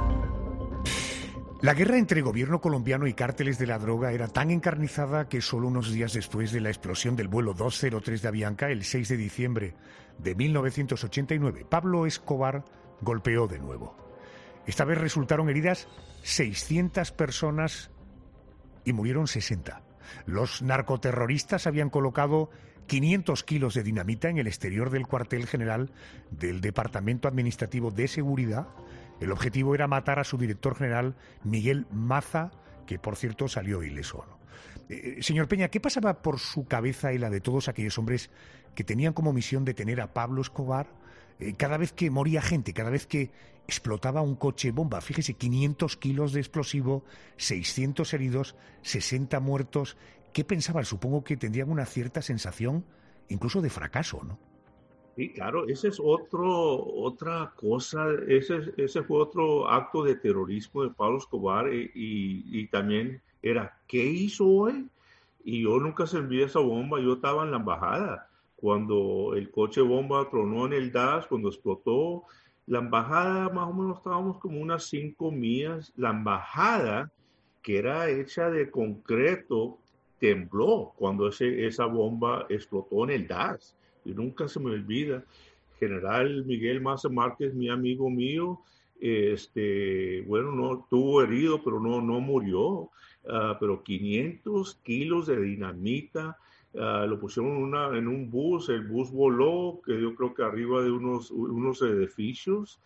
Speaker 3: La guerra entre gobierno colombiano y cárteles de la droga era tan encarnizada que solo unos días después de la explosión del vuelo doscientos tres de Avianca, el seis de diciembre de mil novecientos ochenta y nueve, Pablo Escobar golpeó de nuevo. Esta vez resultaron heridas seiscientas personas y murieron sesenta. Los narcoterroristas habían colocado quinientos kilos de dinamita en el exterior del cuartel general del Departamento Administrativo de Seguridad. El objetivo era matar a su director general, Miguel Maza, que por cierto salió ileso. Eh, señor Peña, ¿qué pasaba por su cabeza y la de todos aquellos hombres que tenían como misión detener a Pablo Escobar eh, cada vez que moría gente, cada vez que explotaba un coche bomba? Fíjese, quinientos kilos de explosivo, seiscientos heridos, sesenta muertos. ¿Qué pensaban? Supongo que tendrían una cierta sensación incluso de fracaso, ¿no?
Speaker 4: Sí, claro, ese es otro, otra cosa, ese, ese fue otro acto de terrorismo de Pablo Escobar y, y, y también era, ¿qué hizo hoy? Y yo nunca se envié esa bomba, yo estaba en la embajada cuando el coche bomba tronó en el Dallas, cuando explotó. La embajada más o menos estábamos como unas cinco millas, la embajada que era hecha de concreto tembló cuando ese, esa bomba explotó en el Dallas. Y nunca se me olvida, General Miguel Maza Márquez, mi amigo mío, este, bueno, no estuvo herido, pero no, no murió, uh, pero quinientos kilos de dinamita, uh, lo pusieron en, una, en un bus, el bus voló, que yo creo que arriba de unos, unos edificios,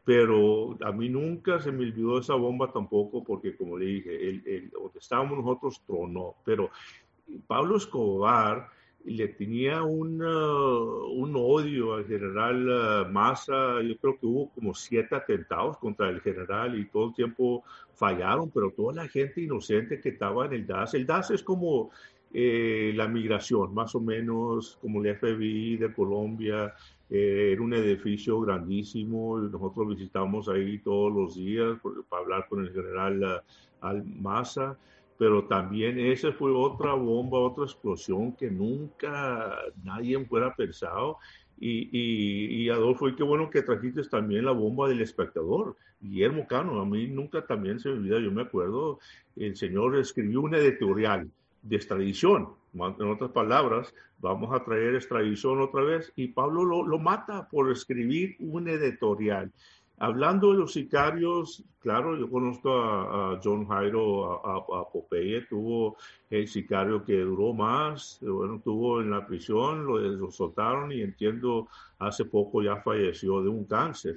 Speaker 4: pero a mí nunca se me olvidó esa bomba tampoco, porque como le dije, el, el, donde estábamos nosotros tronó, pero Pablo Escobar le tenía un, uh, un odio al general uh, Maza. Yo creo que hubo como siete atentados contra el general y todo el tiempo fallaron, pero toda la gente inocente que estaba en el Dallas, el Dallas es como eh, la migración, más o menos como el F B I de Colombia, eh, era un edificio grandísimo, nosotros visitamos ahí todos los días para hablar con el general uh, Al Maza. Pero también esa fue otra bomba, otra explosión que nunca nadie fuera pensado. Y, y, y Adolfo, y qué bueno que trajiste también la bomba del espectador. Guillermo Cano, a mí nunca también se me olvida, yo me acuerdo, el señor escribió un editorial de extradición. En otras palabras, vamos a traer extradición otra vez, y Pablo lo, lo mata por escribir un editorial. Hablando de los sicarios, claro, yo conozco a, a John Jairo, a, a, a Popeye, tuvo el sicario que duró más, bueno, estuvo en la prisión, lo, lo soltaron y entiendo hace poco ya falleció de un cáncer.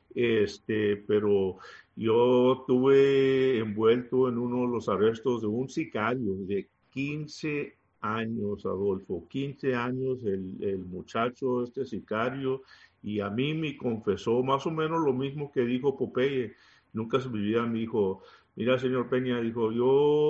Speaker 4: Este, pero yo estuve envuelto en uno de los arrestos de un sicario de quince años, Adolfo, quince años el, el muchacho, este sicario, y a mí me confesó más o menos lo mismo que dijo Popeye. Nunca se me olvida, me dijo, mira, señor Peña, dijo, yo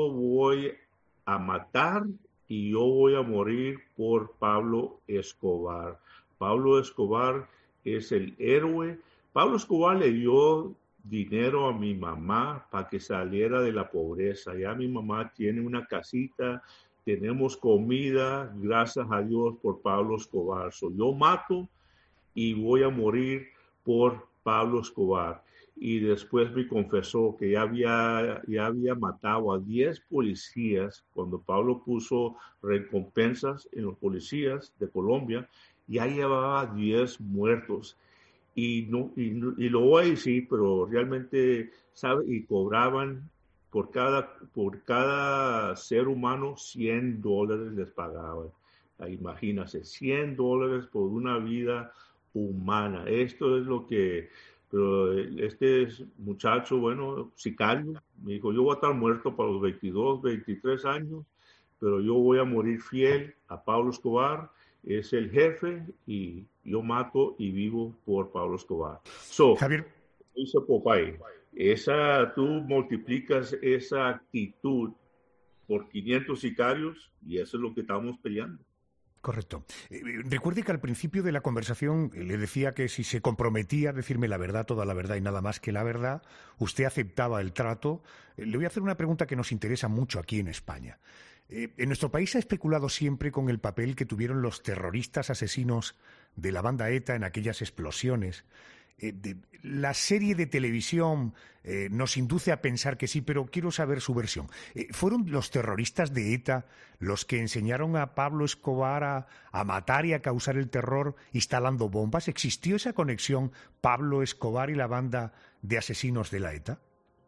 Speaker 4: voy a matar y yo voy a morir por Pablo Escobar. Pablo Escobar es el héroe. Pablo Escobar le dio dinero a mi mamá para que saliera de la pobreza. Ya mi mamá tiene una casita, tenemos comida, gracias a Dios por Pablo Escobar. So, yo mato y voy a morir por Pablo Escobar. Y después me confesó que ya había, ya había matado a diez policías cuando Pablo puso recompensas en los policías de Colombia, ya llevaba diez muertos. Y, no, y, y lo voy a decir, pero realmente, ¿sabe? Y cobraban por cada, por cada ser humano cien dólares les pagaban. Imagínense, cien dólares por una vida humana. Esto es lo que, pero este muchacho, bueno, sicario, me dijo, yo voy a estar muerto para los veintidós, veintitrés años, pero yo voy a morir fiel a Pablo Escobar, es el jefe y yo mato y vivo por Pablo Escobar. So,
Speaker 3: Javier,
Speaker 4: dice Popeye, esa, tú multiplicas esa actitud por quinientos sicarios y eso es lo que estamos peleando.
Speaker 3: Correcto. Eh, recuerde que al principio de la conversación le decía que si se comprometía a decirme la verdad, toda la verdad y nada más que la verdad, usted aceptaba el trato. Eh, le voy a hacer una pregunta que nos interesa mucho aquí en España. Eh, en nuestro país se ha especulado siempre con el papel que tuvieron los terroristas asesinos de la banda ETA en aquellas explosiones. Eh, de, la serie de televisión eh, nos induce a pensar que sí, pero quiero saber su versión. Eh, ¿Fueron los terroristas de ETA los que enseñaron a Pablo Escobar a, a matar y a causar el terror instalando bombas? ¿Existió esa conexión Pablo Escobar y la banda de asesinos de la ETA?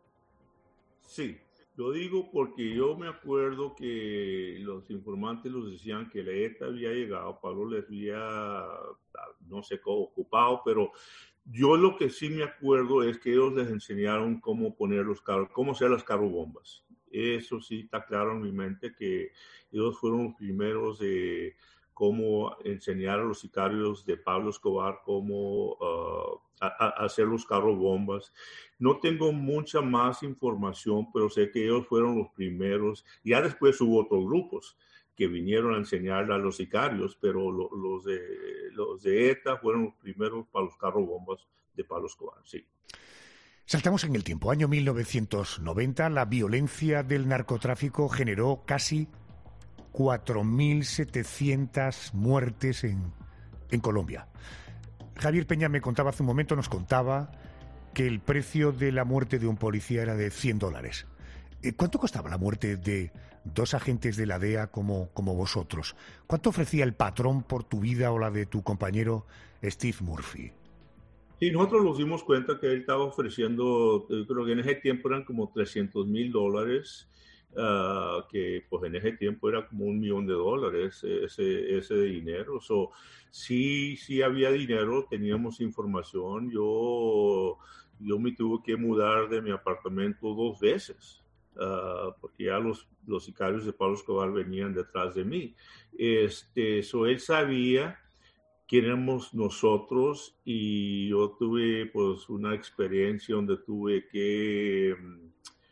Speaker 4: Sí, lo digo porque yo me acuerdo que los informantes los decían que la ETA había llegado, Pablo les había, no sé cómo, ocupado, pero yo lo que sí me acuerdo es que ellos les enseñaron cómo poner los carros, cómo hacer las carrobombas. Eso sí está claro en mi mente, que ellos fueron los primeros de cómo enseñar a los sicarios de Pablo Escobar cómo uh, a, a hacer los carros bombas. No tengo mucha más información, pero sé que ellos fueron los primeros. Ya después hubo otros grupos que vinieron a enseñarle a los sicarios, pero lo, los, de, los de ETA fueron los primeros para los carros bombas de Pablo Escobar, sí.
Speaker 3: Saltamos en el tiempo. Año mil novecientos noventa, la violencia del narcotráfico generó casi cuatro mil setecientas muertes en, en Colombia. Javier Peña me contaba hace un momento, nos contaba que el precio de la muerte de un policía era de cien dólares. ¿Cuánto costaba la muerte de dos agentes de la D E A como, como vosotros? ¿Cuánto ofrecía el patrón por tu vida o la de tu compañero Steve Murphy?
Speaker 4: Sí, nosotros nos dimos cuenta que él estaba ofreciendo, creo que en ese tiempo eran como trescientos mil dólares, uh, que pues en ese tiempo era como un millón de dólares ese, ese dinero. So, sí, sí había dinero, teníamos información. Yo, yo me tuve que mudar de mi apartamento dos veces. Uh, porque ya los, los sicarios de Pablo Escobar venían detrás de mí. Este, so él sabía quién éramos nosotros, y yo tuve pues una experiencia donde tuve que um,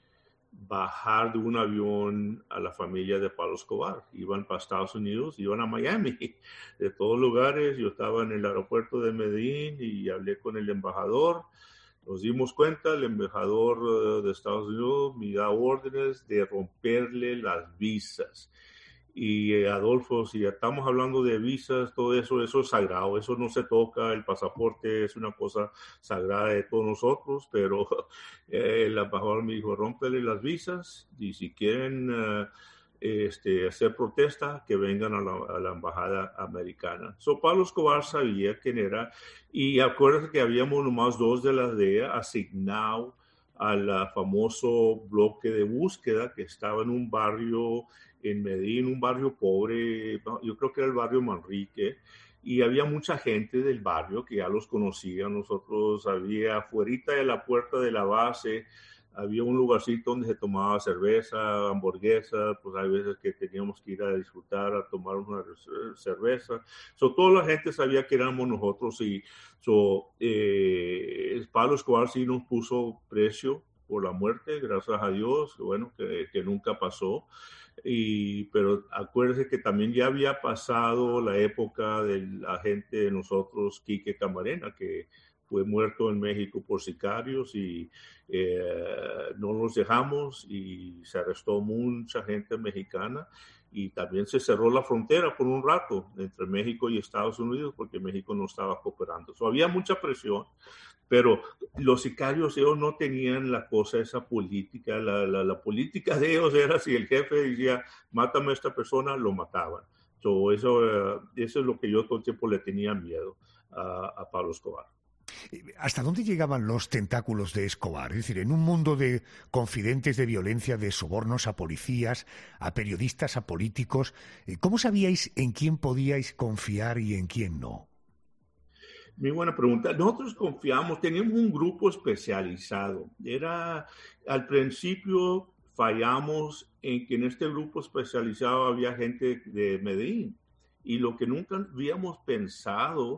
Speaker 4: bajar de un avión a la familia de Pablo Escobar. Iban para Estados Unidos, iban a Miami, de todos lugares. Yo estaba en el aeropuerto de Medellín y hablé con el embajador. Nos dimos cuenta, el embajador de Estados Unidos me da órdenes de romperle las visas. Y eh, Adolfo, si estamos hablando de visas, todo eso, eso es sagrado, eso no se toca. El pasaporte es una cosa sagrada de todos nosotros, pero eh, el embajador me dijo, rómpele las visas, y si quieren uh, este, hacer protesta, que vengan a la, a la embajada americana. So, Pablo Escobar sabía quién era, y acuérdate que habíamos nomás dos de la D E A asignado al famoso bloque de búsqueda que estaba en un barrio en Medellín, un barrio pobre, yo creo que era el barrio Manrique, y había mucha gente del barrio que ya los conocía. Nosotros había afuerita de la puerta de la base, había un lugarcito donde se tomaba cerveza, hamburguesa, pues hay veces que teníamos que ir a disfrutar, a tomar una cerveza. So, toda la gente sabía que éramos nosotros, y so, eh, Pablo Escobar sí nos puso precio por la muerte, gracias a Dios, bueno, que, que nunca pasó. Y, pero acuérdense que también ya había pasado la época del agente de nosotros, Quique Camarena, que fue muerto en México por sicarios, y eh, no los dejamos, y se arrestó mucha gente mexicana, y también se cerró la frontera por un rato entre México y Estados Unidos porque México no estaba cooperando. So, había mucha presión, pero los sicarios, ellos no tenían la cosa, esa política. La, la, la política de ellos era, si el jefe decía, mátame a esta persona, lo mataban. So, eso, uh, eso es lo que yo todo el tiempo le tenía miedo a, a Pablo Escobar.
Speaker 3: ¿Hasta dónde llegaban los tentáculos de Escobar? Es decir, en un mundo de confidentes de violencia, de sobornos a policías, a periodistas, a políticos, ¿cómo sabíais en quién podíais confiar y en quién no?
Speaker 4: Muy buena pregunta. Nosotros confiamos, teníamos un grupo especializado. Era, al principio fallamos en que en este grupo especializado había gente de Medellín, y lo que nunca habíamos pensado,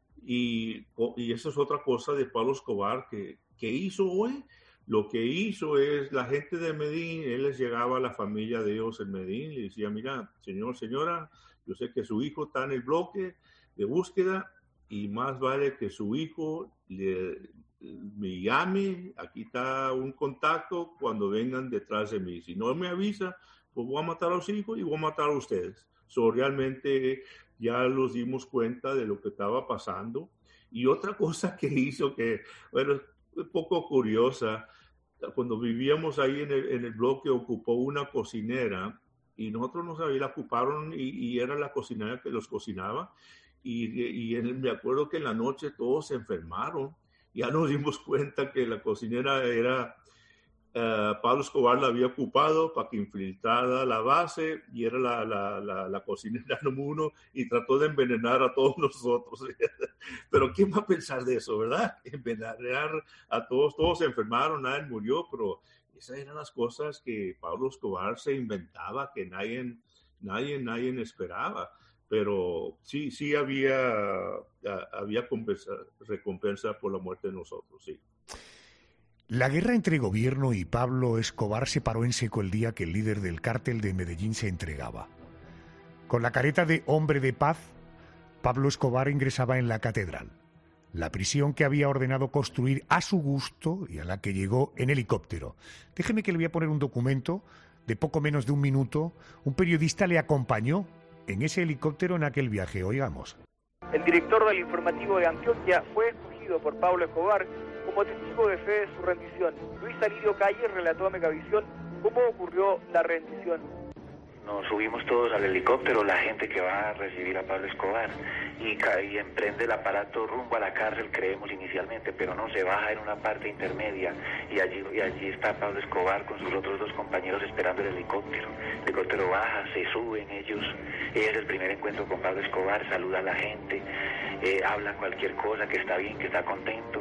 Speaker 4: y, y eso es otra cosa de Pablo Escobar, que, que hizo hoy. Lo que hizo es, la gente de Medellín, él les llegaba a la familia de ellos en Medellín y le decía, mira, señor, señora, yo sé que su hijo está en el bloque de búsqueda, y más vale que su hijo le, me llame, aquí está un contacto, cuando vengan detrás de mí. Si no me avisa, pues voy a matar a su hijo y voy a matar a ustedes. So, realmente ya nos dimos cuenta de lo que estaba pasando. Y otra cosa que hizo, que, bueno, es un poco curiosa, cuando vivíamos ahí en el, en el bloque, ocupó una cocinera, y nosotros no sabíamos, la ocuparon, y, y era la cocinera que los cocinaba. Y, y en, me acuerdo que en la noche todos se enfermaron. Ya nos dimos cuenta que la cocinera era, uh, Pablo Escobar la había ocupado para que infiltrara la base, y era la, la, la, la cocinera número uno, y trató de envenenar a todos nosotros. Pero ¿quién va a pensar de eso, verdad? Envenenar a todos, todos se enfermaron, nadie murió, pero esas eran las cosas que Pablo Escobar se inventaba, que nadie, nadie, nadie esperaba. Pero sí, sí había, había compensa, recompensa por la muerte de nosotros, sí.
Speaker 3: La guerra entre gobierno y Pablo Escobar se paró en seco el día que el líder del cártel de Medellín se entregaba. Con la careta de hombre de paz, Pablo Escobar ingresaba en la catedral, la prisión que había ordenado construir a su gusto y a la que llegó en helicóptero. Déjeme que le voy a poner un documento de poco menos de un minuto. Un periodista le acompañó en ese helicóptero en aquel viaje. Oigamos.
Speaker 19: El director del informativo de Antioquia fue escogido por Pablo Escobar como testigo de fe de su rendición. Luis Alirio Calle relató a Megavisión cómo ocurrió la rendición.
Speaker 20: Nos subimos todos al helicóptero, la gente que va a recibir a Pablo Escobar, y, y emprende el aparato rumbo a la cárcel, creemos inicialmente, pero no, se baja en una parte intermedia, y allí, y allí está Pablo Escobar con sus otros dos compañeros esperando el helicóptero. El helicóptero baja, se suben ellos, es el primer encuentro con Pablo Escobar, saluda a la gente, eh, habla cualquier cosa, que está bien, que está contento.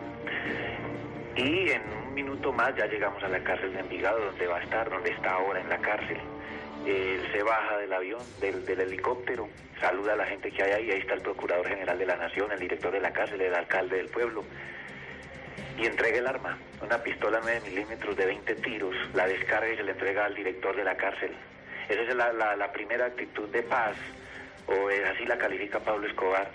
Speaker 20: Y en un minuto más ya llegamos a la cárcel de Envigado, donde va a estar, donde está ahora en la cárcel. Él se baja del avión, del, del helicóptero, saluda a la gente que hay ahí, ahí está el Procurador General de la Nación, el director de la cárcel, el alcalde del pueblo, y entrega el arma, una pistola nueve milímetros de veinte tiros, la descarga y se le entrega al director de la cárcel. Esa es la, la, la primera actitud de paz, o así la califica Pablo Escobar.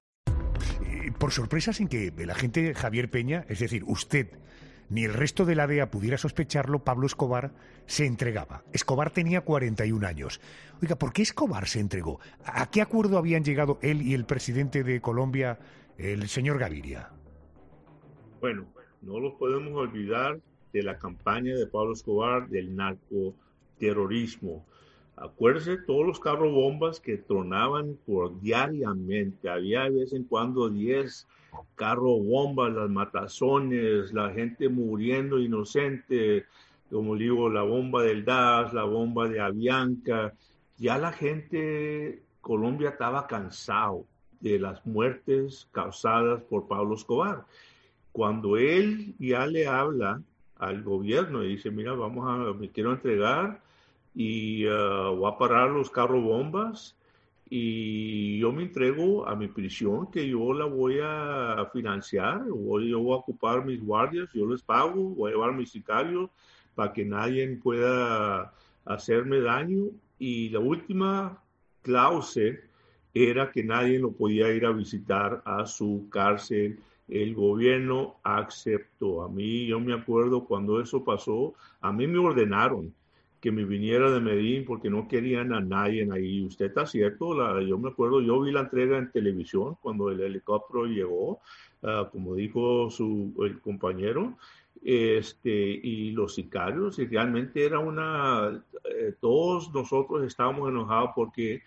Speaker 3: Por sorpresa, sin que el agente Javier Peña, es decir, usted, ni el resto de la D E A pudiera sospecharlo, Pablo Escobar se entregaba. Escobar tenía cuarenta y un años. Oiga, ¿por qué Escobar se entregó? ¿A qué acuerdo habían llegado él y el presidente de Colombia, el señor Gaviria?
Speaker 4: Bueno, no lo podemos olvidar de la campaña de Pablo Escobar del narcoterrorismo. Acuérdense todos los carros bombas que tronaban por diariamente. Había de vez en cuando diez carros bombas, las matazones, la gente muriendo inocente, como digo, la bomba del D A S, la bomba de Avianca. Ya la gente, Colombia estaba cansado de las muertes causadas por Pablo Escobar. Cuando él ya le habla al gobierno y dice, mira, vamos a, me quiero entregar y uh, voy a parar los carros bombas y yo me entrego a mi prisión, que yo la voy a financiar, voy, yo voy a ocupar mis guardias, yo les pago, voy a llevar mis sicarios para que nadie pueda hacerme daño. Y la última cláusula era que nadie lo podía ir a visitar a su cárcel. El gobierno aceptó. A mí, yo me acuerdo cuando eso pasó, a mí me ordenaron que me viniera de Medellín porque no querían a nadie ahí. Usted está cierto, la, yo me acuerdo, yo vi la entrega en televisión cuando el helicóptero llegó, uh, como dijo su, el compañero, este, y los sicarios, y realmente era una, eh, todos nosotros estábamos enojados porque,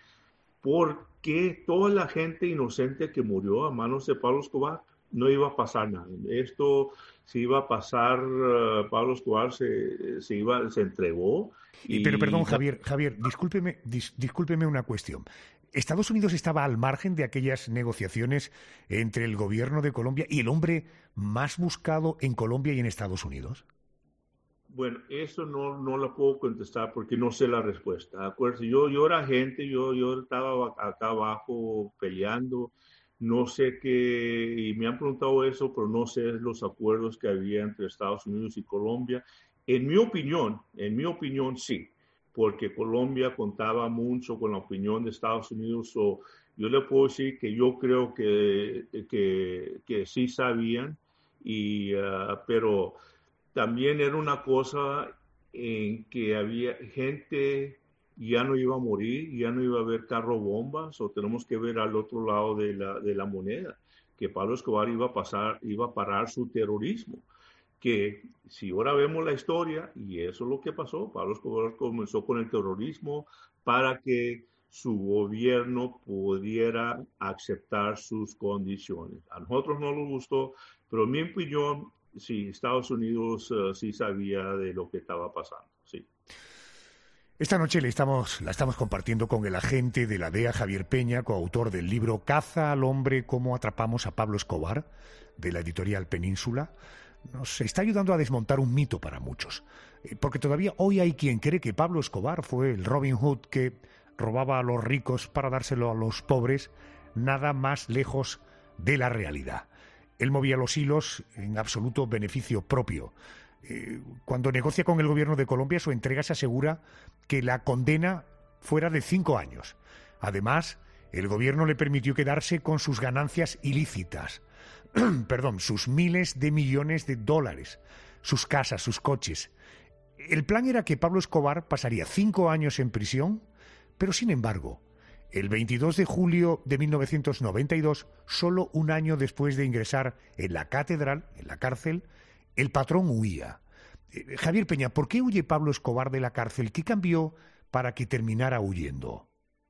Speaker 4: porque toda la gente inocente que murió a manos de Pablo Escobar, no iba a pasar nada. Esto se iba a pasar, uh, Pablo Escobar se, se, iba, se entregó. Y...
Speaker 3: Pero perdón, Javier, Javier, discúlpeme, dis, discúlpeme una cuestión. ¿Estados Unidos estaba al margen de aquellas negociaciones entre el gobierno de Colombia y el hombre más buscado en Colombia y en Estados Unidos?
Speaker 4: Bueno, eso no, no lo puedo contestar porque no sé la respuesta. Acuérdense, yo, yo era agente, yo, yo estaba acá abajo peleando. No sé qué, y me han preguntado eso, pero no sé los acuerdos que había entre Estados Unidos y Colombia. En mi opinión, en mi opinión sí, porque Colombia contaba mucho con la opinión de Estados Unidos. O yo le puedo decir que yo creo que, que, que sí sabían, y, uh, pero también era una cosa en que había gente... ya no iba a morir, ya no iba a haber carro bombas, o tenemos que ver al otro lado de la, de la moneda, que Pablo Escobar iba a pasar, iba a parar su terrorismo, que si ahora vemos la historia, y eso es lo que pasó, Pablo Escobar comenzó con el terrorismo para que su gobierno pudiera aceptar sus condiciones. A nosotros no nos gustó, pero en mi opinión, sí, Estados Unidos uh, sí sabía de lo que estaba pasando, sí.
Speaker 3: Esta noche le estamos, la estamos compartiendo con el agente de la D E A, Javier Peña, coautor del libro Caza al hombre, cómo atrapamos a Pablo Escobar, de la editorial Península. nos está ayudando a desmontar un mito para muchos. Porque todavía hoy hay quien cree que Pablo Escobar fue el Robin Hood que robaba a los ricos para dárselo a los pobres, nada más lejos de la realidad. Él movía los hilos en absoluto beneficio propio. Eh, cuando negocia con el gobierno de Colombia, su entrega se asegura que la condena fuera de cinco años. Además, el gobierno le permitió quedarse con sus ganancias ilícitas, perdón, sus miles de millones de dólares, sus casas, sus coches. El plan era que Pablo Escobar pasaría cinco años en prisión, pero sin embargo, el veintidós de julio de mil novecientos noventa y dos, solo un año después de ingresar en la catedral, en la cárcel, el patrón huía. Eh, Javier Peña, ¿por qué huye Pablo Escobar de la cárcel? ¿Qué cambió para que terminara huyendo?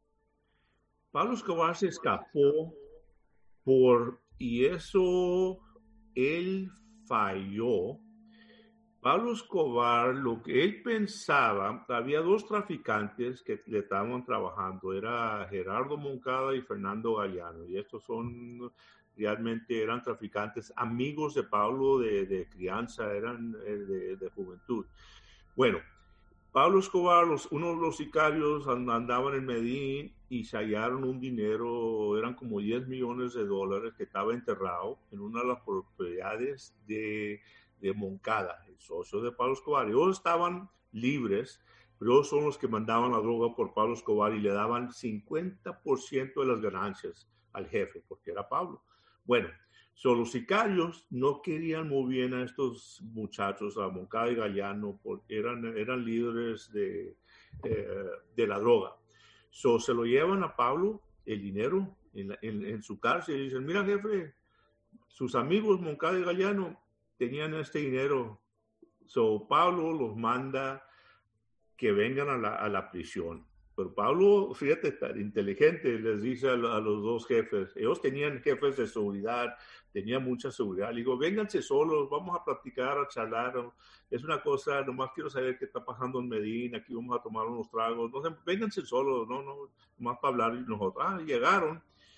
Speaker 4: Pablo Escobar se escapó por, y eso él falló. Pablo Escobar, lo que él pensaba, había dos traficantes que le estaban trabajando, era Gerardo Moncada y Fernando Galeano, y estos son, realmente eran traficantes, amigos de Pablo de, de crianza, eran de, de juventud. Bueno, Pablo Escobar, los, uno de los sicarios andaban en Medellín y se hallaron un dinero, eran como diez millones de dólares que estaba enterrado en una de las propiedades de, de Moncada, el socio de Pablo Escobar. Ellos estaban libres, pero ellos son los que mandaban la droga por Pablo Escobar y le daban cincuenta por ciento de las ganancias al jefe, porque era Pablo. Bueno, so, los sicarios no querían muy bien a estos muchachos, a Moncada y Galeano, porque eran, eran líderes de, eh, de la droga. So, se lo llevan a Pablo, el dinero, en, la, en, en su cárcel, y dicen, mira jefe, sus amigos Moncada y Galeano tenían este dinero. So, Pablo los manda que vengan a la, a la prisión. Pero Pablo, fíjate, tan inteligente, les dice a, a los dos jefes, ellos tenían jefes de seguridad, tenían mucha seguridad, le digo, vénganse solos, vamos a platicar, a charlar, es una cosa, nomás quiero saber qué está pasando en Medellín, aquí vamos a tomar unos tragos, no sé, vénganse solos, no, no, nomás para hablar, y nosotros, ah, llegaron,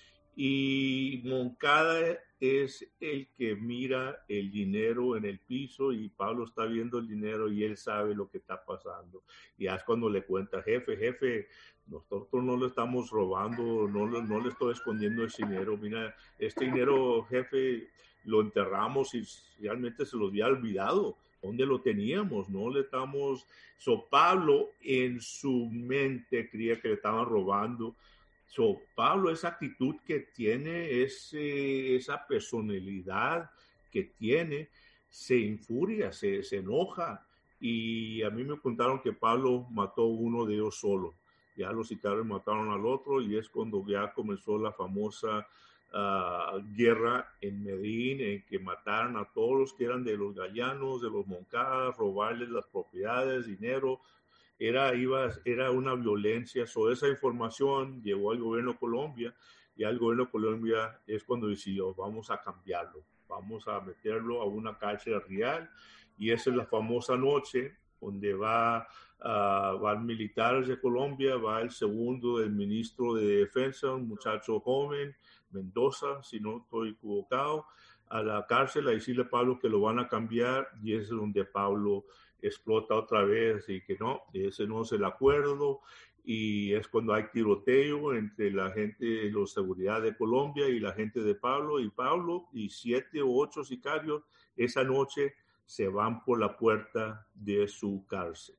Speaker 4: y Moncada es el que mira el dinero en el piso y Pablo está viendo el dinero y él sabe lo que está pasando. Y es cuando le cuenta, jefe, jefe, nosotros no le estamos robando, no, no le estoy escondiendo ese dinero. Mira, este dinero, jefe, lo enterramos y realmente se lo había olvidado. ¿Dónde lo teníamos? No le estamos... So, Pablo en su mente creía que le estaban robando. So, Pablo, esa actitud que tiene, ese, esa personalidad que tiene, se infuria, se, se enoja. Y a mí me contaron que Pablo mató uno de ellos solo. Ya los sicarios mataron al otro y es cuando ya comenzó la famosa uh, guerra en Medellín, en que mataron a todos los que eran de los Galeanos, de los Moncadas, robarles las propiedades, dinero. Era, iba, era una violencia. So, esa información llegó al gobierno de Colombia y al gobierno de Colombia es cuando decidió, vamos a cambiarlo, vamos a meterlo a una cárcel real. Y esa es la famosa noche donde va, uh, van militares de Colombia, va el segundo del ministro de Defensa, un muchacho joven, Mendoza, si no estoy equivocado, a la cárcel a decirle a Pablo que lo van a cambiar, y es donde Pablo explota otra vez y que no, ese no es el acuerdo, y es cuando hay tiroteo entre la gente de la seguridad de Colombia y la gente de Pablo, y Pablo y siete o ocho sicarios esa noche se van por la puerta de su cárcel.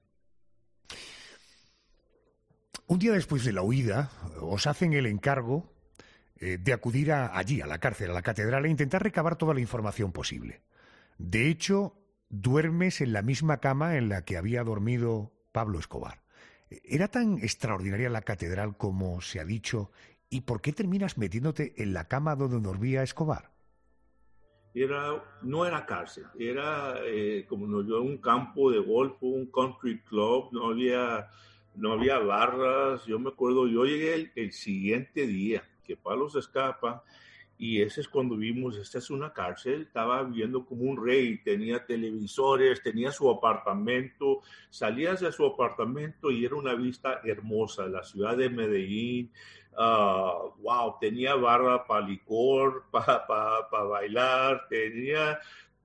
Speaker 3: Un día después de la huida, os hacen el encargo eh, de acudir a, allí, a la cárcel, a la catedral, e intentar recabar toda la información posible. De hecho, duermes en la misma cama en la que había dormido Pablo Escobar. ¿Era tan extraordinaria la catedral como se ha dicho? ¿Y por qué terminas metiéndote en la cama donde dormía Escobar?
Speaker 4: Era, no era cárcel, era eh, como no, yo, un campo de golf, un country club, no había, no había barras. Yo me acuerdo, yo llegué el, el siguiente día que Pablo se escapa, y ese es cuando vimos, esta es una cárcel, estaba viviendo como un rey, tenía televisores, tenía su apartamento, salías de su apartamento y era una vista hermosa, la ciudad de Medellín, uh, wow, tenía barra para licor, para pa, pa bailar, tenía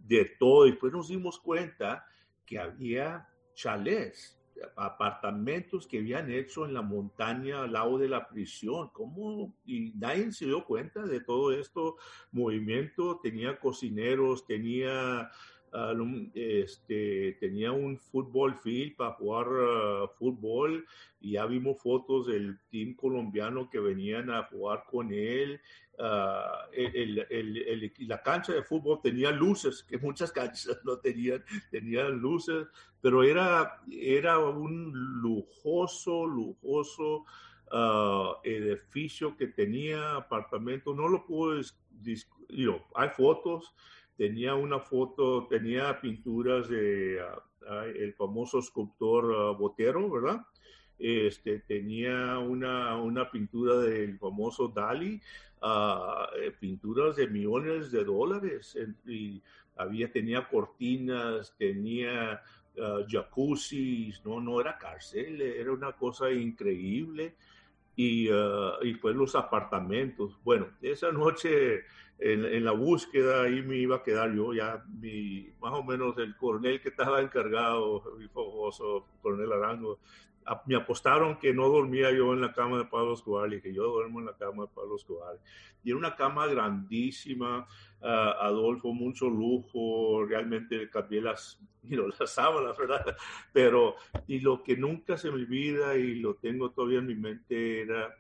Speaker 4: de todo. Y después nos dimos cuenta que había chalés, apartamentos que habían hecho en la montaña al lado de la prisión. ¿Cómo? Y nadie se dio cuenta de todo esto movimiento. Tenía cocineros, tenía, uh, este, tenía un fútbol field para jugar uh, fútbol, y ya vimos fotos del team colombiano que venían a jugar con él. Uh, el, el, el, el, la cancha de fútbol tenía luces, que muchas canchas no tenían, tenían luces, pero era, era un lujoso, lujoso uh, edificio que tenía apartamento. No lo puedo, you know, hay fotos, tenía una foto, tenía pinturas de uh, uh, el famoso escultor uh, Botero, ¿verdad? Este, tenía una, una pintura del famoso Dalí, uh, eh, pinturas de millones de dólares, y había, tenía cortinas, tenía uh, jacuzzis, no, no era cárcel, era una cosa increíble. Y, uh, y pues los apartamentos. Bueno, esa noche en, en la búsqueda ahí me iba a quedar yo, ya mi, más o menos el coronel que estaba encargado, mi famoso coronel Arango, a, me apostaron que no dormía yo en la cama de Pablo Escobar, y que yo duermo en la cama de Pablo Escobar. Y era una cama grandísima, uh, Adolfo, mucho lujo, realmente cambié las, you know, las sábanas, ¿verdad? Pero, y lo que nunca se me olvida, y lo tengo todavía en mi mente, era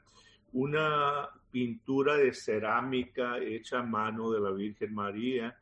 Speaker 4: una pintura de cerámica hecha a mano de la Virgen María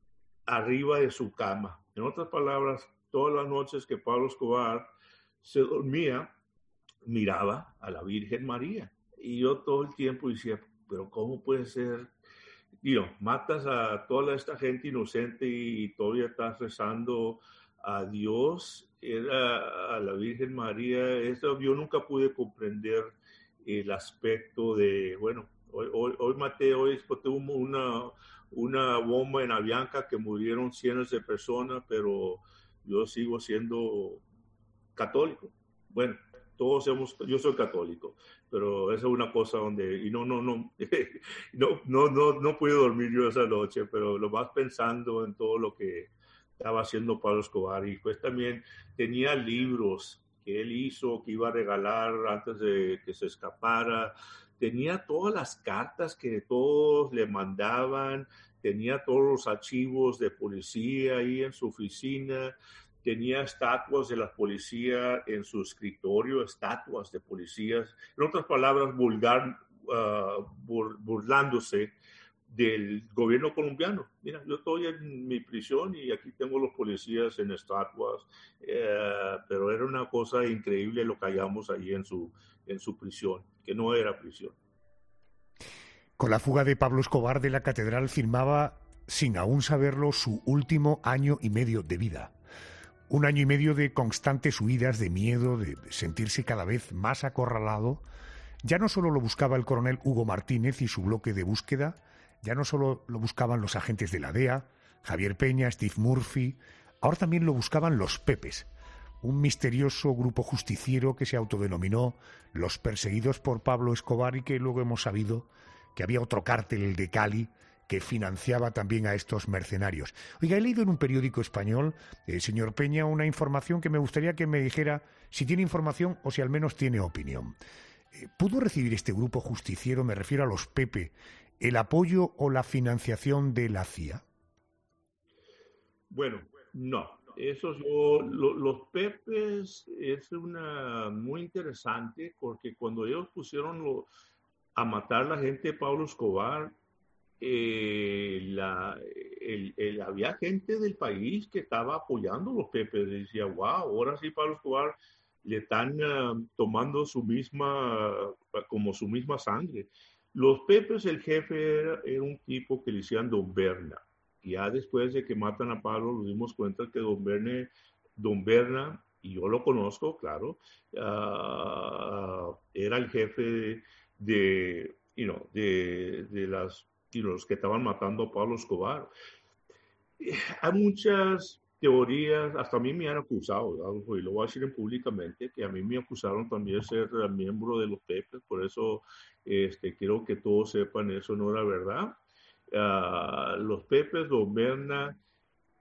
Speaker 4: arriba de su cama. En otras palabras, todas las noches que Pablo Escobar se dormía, miraba a la Virgen María. Y yo todo el tiempo decía, pero ¿cómo puede ser? Y no, matas a toda esta gente inocente y todavía estás rezando a Dios, era a la Virgen María. Eso yo nunca pude comprender el aspecto de, bueno, hoy, hoy, hoy maté, hoy exploté una, una bomba en Avianca que murieron cientos de personas, pero yo sigo siendo católico. Bueno, todos somos, yo soy católico, pero esa es una cosa donde, y no, no, no, no, no, no, no pude dormir yo esa noche, pero lo más pensando en todo lo que estaba haciendo Pablo Escobar. Y pues también tenía libros que él hizo, que iba a regalar antes de que se escapara. Tenía todas las cartas que todos le mandaban, tenía todos los archivos de policía ahí en su oficina. Tenía estatuas de la policía en su escritorio, estatuas de policías. En otras palabras, vulgar, uh, bur, burlándose del gobierno colombiano. Mira, yo estoy en mi prisión y aquí tengo los policías en estatuas. Uh, pero era una cosa increíble lo que hallamos ahí en su, en su prisión, que no era prisión.
Speaker 3: Con la fuga de Pablo Escobar de la catedral firmaba, sin aún saberlo, su último año y medio de vida. Un año y medio de constantes huidas, de miedo, de sentirse cada vez más acorralado. Ya no solo lo buscaba el coronel Hugo Martínez y su bloque de búsqueda, ya no solo lo buscaban los agentes de la D E A, Javier Peña, Steve Murphy, ahora también lo buscaban los Pepes, un misterioso grupo justiciero que se autodenominó los perseguidos por Pablo Escobar, y que luego hemos sabido que había otro cártel, el de Cali, que financiaba también a estos mercenarios. Oiga, he leído en un periódico español, eh, señor Peña, una información que me gustaría que me dijera si tiene información o si al menos tiene opinión. Eh, ¿Pudo recibir este grupo justiciero, me refiero a los Pepe, el apoyo o la financiación de la C I A?
Speaker 4: Bueno, no. Eso yo, lo, los Pepes es una muy interesante, porque cuando ellos pusieron lo, a matar a la gente de Pablo Escobar, Eh, la, el, el, había gente del país que estaba apoyando a los Pepes. Decía, wow, ahora sí Pablo Escobar le están uh, tomando su misma, uh, como su misma sangre. Los Pepes, el jefe era, era un tipo que le decían Don Berna. Ya después de que matan a Pablo, nos dimos cuenta que Don Berna, Don Berna, y yo lo conozco, claro, uh, era el jefe de, you know, de, de las y los que estaban matando a Pablo Escobar. Hay muchas teorías, hasta a mí me han acusado, y lo voy a decir públicamente, que a mí me acusaron también de ser miembro de los Pepes, por eso este, quiero que todos sepan, eso no era verdad. Uh, los Pepes, Don Berna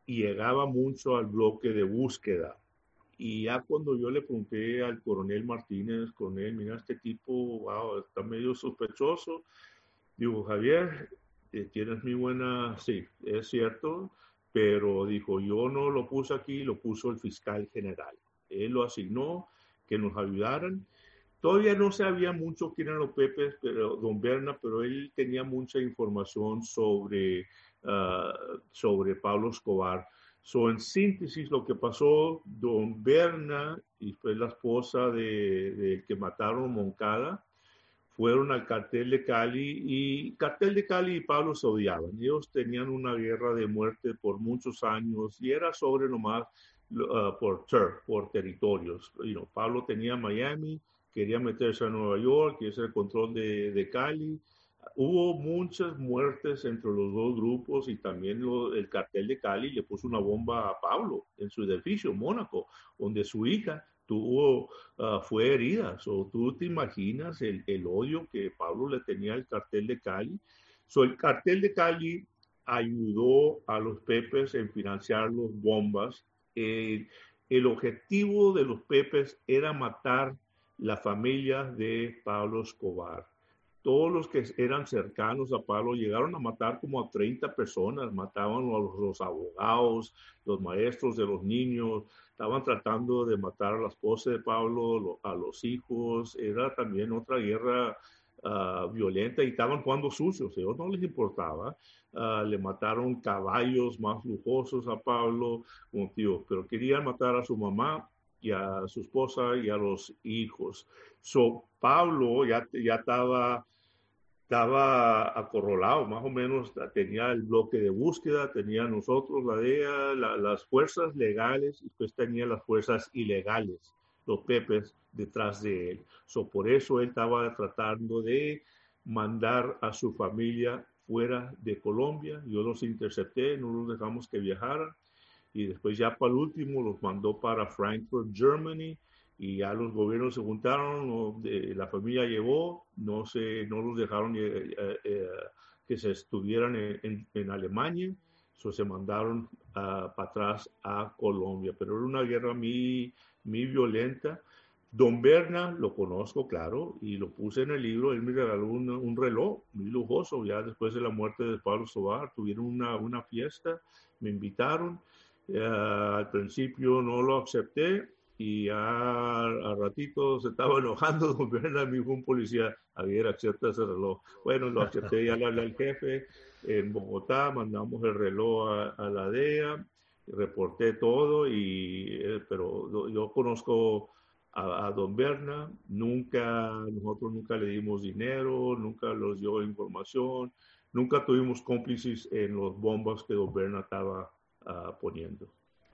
Speaker 4: y llegaba mucho al bloque de búsqueda. Y ya cuando yo le pregunté al coronel Martínez, coronel, mira, este tipo, wow, está medio sospechoso. Digo, Javier, eh, tienes muy buena, sí, es cierto, pero dijo, yo no lo puse aquí, lo puso el fiscal general. Él lo asignó, que nos ayudaran. Todavía no sabía mucho quién eran los Pepes, pero don Berna, pero él tenía mucha información sobre, uh, sobre Pablo Escobar. So, en síntesis, lo que pasó, don Berna y fue la esposa de, de que mataron Moncada, fueron al cartel de Cali, y cartel de Cali y Pablo se odiaban. Ellos tenían una guerra de muerte por muchos años y era sobre nomás uh, por turf, por territorios. You know, Pablo tenía Miami, quería meterse a Nueva York, quería hacer el control de, de Cali. Hubo muchas muertes entre los dos grupos y también lo, el cartel de Cali le puso una bomba a Pablo en su edificio, Mónaco, donde su hija tuvo, uh, fue herida. So, tú te imaginas el, el odio que Pablo le tenía al cartel de Cali. So, el cartel de Cali ayudó a los Pepes en financiar las bombas. Eh, el objetivo de los Pepes era matar la familia de Pablo Escobar. Todos los que eran cercanos a Pablo llegaron a matar como a treinta personas, mataban a los, los abogados, los maestros de los niños, estaban tratando de matar a la esposa de Pablo, a los hijos. Era también otra guerra uh, violenta y estaban jugando sucios, a ellos no les importaba. Uh, le mataron caballos más lujosos a Pablo, como tío, pero querían matar a su mamá y a su esposa y a los hijos. So, Pablo ya, ya estaba, estaba acorralado, más o menos tenía el bloque de búsqueda, tenía nosotros, la D E A, la, las fuerzas legales, y pues tenía las fuerzas ilegales, los Pepes, detrás de él. So, por eso él estaba tratando de mandar a su familia fuera de Colombia. Yo los intercepté, no los dejamos que viajaran. Y después ya para el último los mandó para Frankfurt, Germany, y ya los gobiernos se juntaron, no, de, la familia llegó, no, se, no los dejaron eh, eh, que se estuvieran en, en, en Alemania, so se mandaron uh, para atrás a Colombia. Pero era una guerra muy, muy violenta. Don Berna lo conozco, claro, y lo puse en el libro. Él me regaló un, un reloj muy lujoso, ya después de la muerte de Pablo Escobar, tuvieron una, una fiesta, me invitaron. Uh, al principio no lo acepté y ya al ratito se estaba enojando. Don Berna me dijo un policía, Javier, acepta ese reloj. Bueno, lo acepté, ya le hablé al jefe en Bogotá, mandamos el reloj a, a la D E A, reporté todo, y, eh, pero yo conozco a, a Don Berna, nunca, nosotros nunca le dimos dinero, nunca les dio información, nunca tuvimos cómplices en las bombas que Don Berna estaba Uh, poniendo.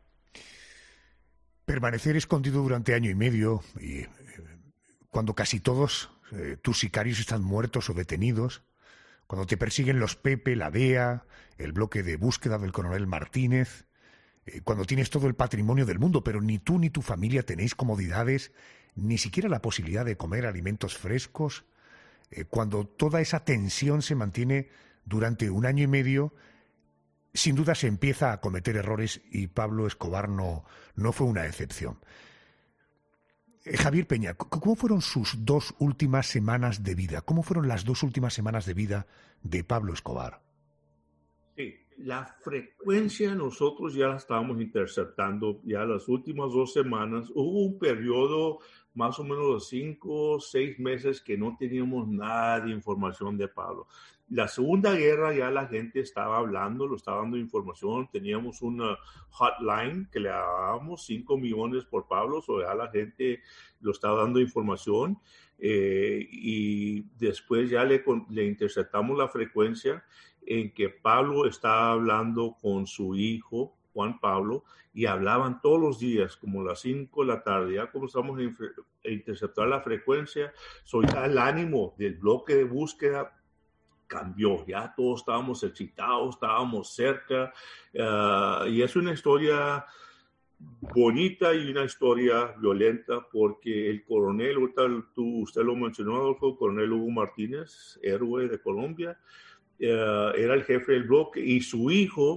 Speaker 3: Permanecer escondido durante año y medio, y eh, cuando casi todos eh, tus sicarios están muertos o detenidos, cuando te persiguen los Pepe, la D E A, el bloque de búsqueda del coronel Martínez, eh, cuando tienes todo el patrimonio del mundo, pero ni tú ni tu familia tenéis comodidades, ni siquiera la posibilidad de comer alimentos frescos, eh, cuando toda esa tensión se mantiene durante un año y medio, sin duda se empieza a cometer errores, y Pablo Escobar no, no fue una excepción. Eh, Javier Peña, ¿cómo fueron sus dos últimas semanas de vida? ¿Cómo fueron las dos últimas semanas de vida de Pablo Escobar?
Speaker 4: Sí, la frecuencia nosotros ya la estábamos interceptando ya las últimas dos semanas. Hubo un periodo más o menos de cinco o seis meses que no teníamos nada de información de Pablo. La Segunda Guerra ya la gente estaba hablando, lo estaba dando información. Teníamos una hotline que le dábamos cinco millones por Pablo, o sea, ya la gente lo estaba dando información. Eh, y después ya le, le interceptamos la frecuencia en que Pablo estaba hablando con su hijo, Juan Pablo, y hablaban todos los días, como a las cinco de la tarde. Ya comenzamos a interceptar la frecuencia, so ya el ánimo del bloque de búsqueda cambió, ya todos estábamos excitados, estábamos cerca, uh, y es una historia bonita y una historia violenta, porque el coronel, ahorita tú, usted lo mencionó, Adolfo, el coronel Hugo Martínez, héroe de Colombia, uh, era el jefe del bloque, y su hijo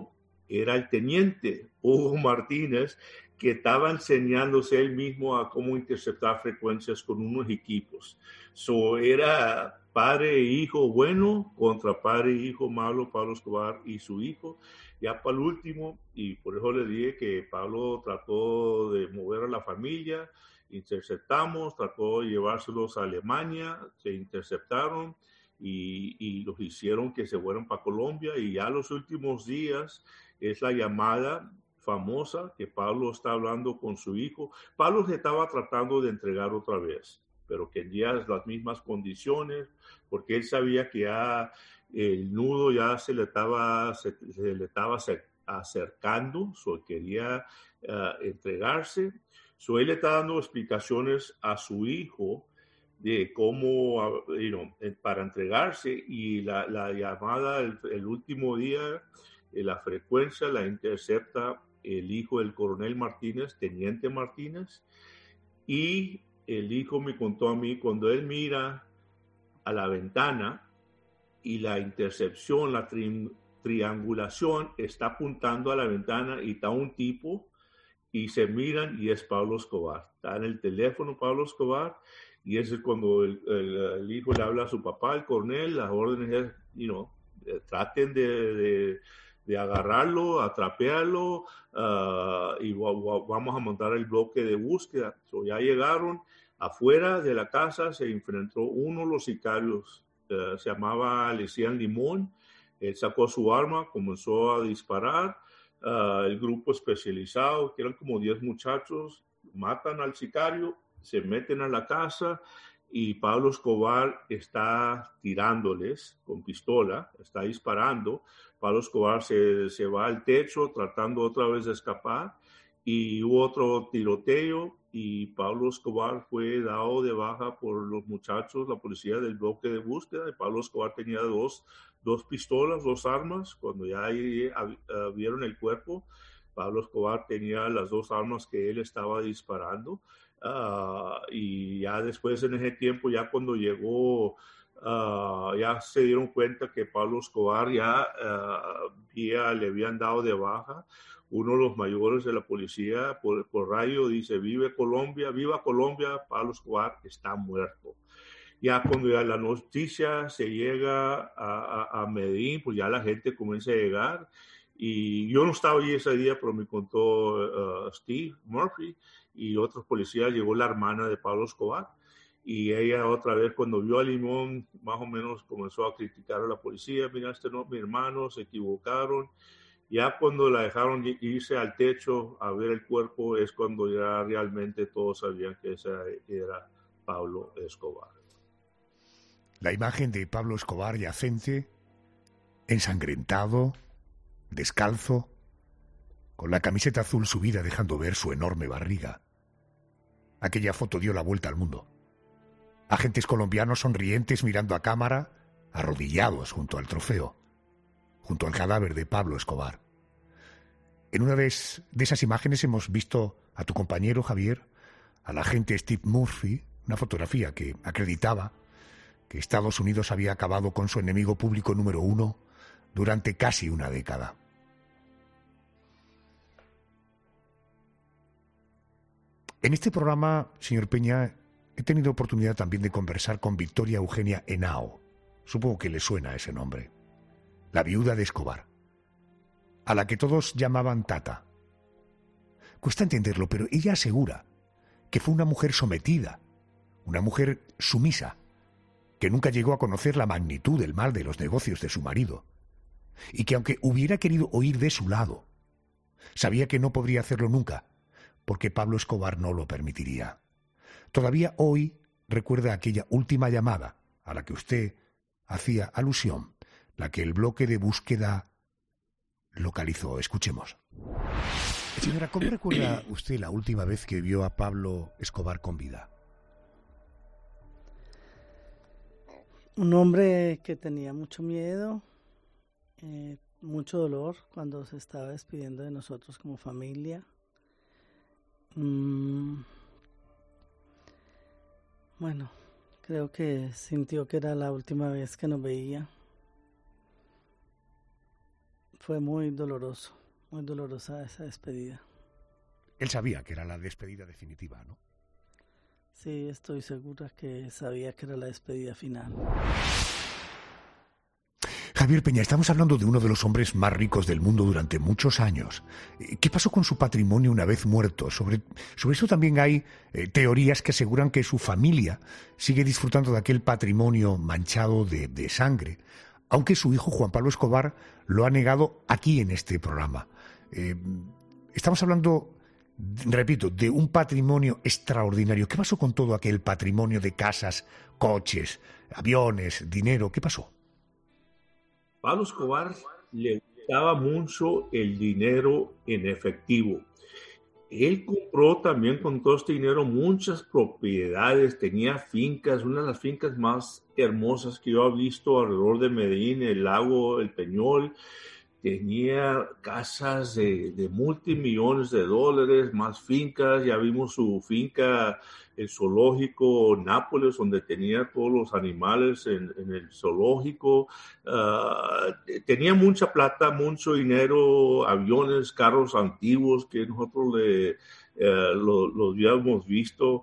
Speaker 4: era el teniente Hugo Martínez, que estaba enseñándose él mismo a cómo interceptar frecuencias con unos equipos. So, era padre e hijo bueno contra padre e hijo malo, Pablo Escobar y su hijo. Ya para el último, y por eso le dije que Pablo trató de mover a la familia, interceptamos, trató de llevárselos a Alemania, se interceptaron y, y los hicieron que se fueran para Colombia, y ya los últimos días es la llamada famosa que Pablo está hablando con su hijo. Pablo se estaba tratando de entregar otra vez, pero quería las mismas condiciones, porque él sabía que ya el nudo ya se le estaba, se, se le estaba acercando, so quería uh, entregarse. So él le está dando explicaciones a su hijo de cómo, you know, para entregarse, y la, la llamada el, el último día, la frecuencia la intercepta el hijo del coronel Martínez, teniente Martínez, y el hijo me contó a mí, cuando él mira a la ventana y la intercepción, la tri triangulación está apuntando a la ventana y está un tipo y se miran y es Pablo Escobar. Está en el teléfono Pablo Escobar, y ese es cuando el, el, el hijo le habla a su papá, el coronel, las órdenes es, you know, traten de... de de agarrarlo, atrapearlo, uh, y vamos a montar el bloque de búsqueda. So, ya llegaron afuera de la casa, se enfrentó uno de los sicarios, uh, se llamaba, le decían Limón, él sacó su arma, comenzó a disparar, uh, el grupo especializado, que eran como diez muchachos, matan al sicario, se meten a la casa, y Pablo Escobar está tirándoles con pistola, está disparando. Pablo Escobar se, se va al techo tratando otra vez de escapar, y hubo otro tiroteo y Pablo Escobar fue dado de baja por los muchachos, la policía del bloque de búsqueda. Y Pablo Escobar tenía dos, dos pistolas, dos armas. Cuando ya ahí, uh, vieron el cuerpo, Pablo Escobar tenía las dos armas que él estaba disparando. Uh, y ya después, en ese tiempo, ya cuando llegó, uh, ya se dieron cuenta que Pablo Escobar ya, uh, ya le habían dado de baja. Uno de los mayores de la policía por, por radio dice: vive Colombia, viva Colombia, Pablo Escobar está muerto. Ya cuando ya la noticia se llega a, a, a Medellín, pues ya la gente comienza a llegar. Y yo no estaba allí ese día, pero me contó uh, Steve Murphy y otros policías. Llegó la hermana de Pablo Escobar, y ella otra vez, cuando vio a Limón, más o menos comenzó a criticar a la policía: mira, este no es mi hermano, se equivocaron. Ya cuando la dejaron irse al techo a ver el cuerpo, es cuando ya realmente todos sabían que ese era Pablo Escobar.
Speaker 3: La imagen de Pablo Escobar yacente, ensangrentado, descalzo, con la camiseta azul subida dejando ver su enorme barriga. Aquella foto dio la vuelta al mundo. Agentes colombianos sonrientes mirando a cámara, arrodillados junto al trofeo, junto al cadáver de Pablo Escobar. En una de, es, de esas imágenes hemos visto a tu compañero Javier, al agente Steve Murphy, una fotografía que acreditaba que Estados Unidos había acabado con su enemigo público número uno durante casi una década. En este programa, señor Peña, he tenido oportunidad también de conversar con Victoria Eugenia Henao. Supongo que le suena ese nombre. La viuda de Escobar, a la que todos llamaban Tata. Cuesta entenderlo, pero ella asegura que fue una mujer sometida, una mujer sumisa, que nunca llegó a conocer la magnitud del mal de los negocios de su marido, y que aunque hubiera querido oír de su lado, sabía que no podría hacerlo nunca, porque Pablo Escobar no lo permitiría. Todavía hoy recuerda aquella última llamada a la que usted hacía alusión, la que el bloque de búsqueda localizó. Escuchemos. Señora, ¿cómo recuerda usted la última vez que vio a Pablo Escobar con vida?
Speaker 21: Un hombre que tenía mucho miedo, eh, mucho dolor cuando se estaba despidiendo de nosotros como familia. Mm, bueno, creo que sintió que era la última vez que nos veía. Fue muy doloroso, muy dolorosa esa despedida.
Speaker 3: Él sabía que era la despedida definitiva, ¿no?
Speaker 21: Sí, estoy segura que sabía que era la despedida final.
Speaker 3: Javier Peña, estamos hablando de uno de los hombres más ricos del mundo durante muchos años. ¿Qué pasó con su patrimonio una vez muerto? Sobre, sobre eso también hay eh, teorías que aseguran que su familia sigue disfrutando de aquel patrimonio manchado de, de sangre, aunque su hijo Juan Pablo Escobar lo ha negado aquí en este programa. Eh, estamos hablando, repito, de un patrimonio extraordinario. ¿Qué pasó con todo aquel patrimonio de casas, coches, aviones, dinero? ¿Qué pasó?
Speaker 4: Pablo Escobar le gustaba mucho el dinero en efectivo. Él compró también con todo este dinero muchas propiedades, tenía fincas, una de las fincas más hermosas que yo he visto alrededor de Medellín, el lago, el Peñol. Tenía casas de, de multimillones de dólares, más fincas. Ya vimos su finca, el zoológico Nápoles, donde tenía todos los animales en, en el zoológico. Uh, tenía mucha plata, mucho dinero, aviones, carros antiguos que nosotros le, uh, lo, los habíamos visto.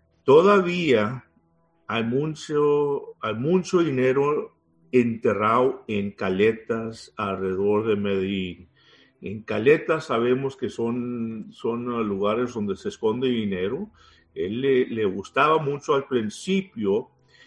Speaker 4: Todavía hay mucho, hay mucho dinero enterrado en caletas alrededor de Medellín. En caletas sabemos que son, son lugares donde se esconde dinero. Él le, le gustaba mucho al principio,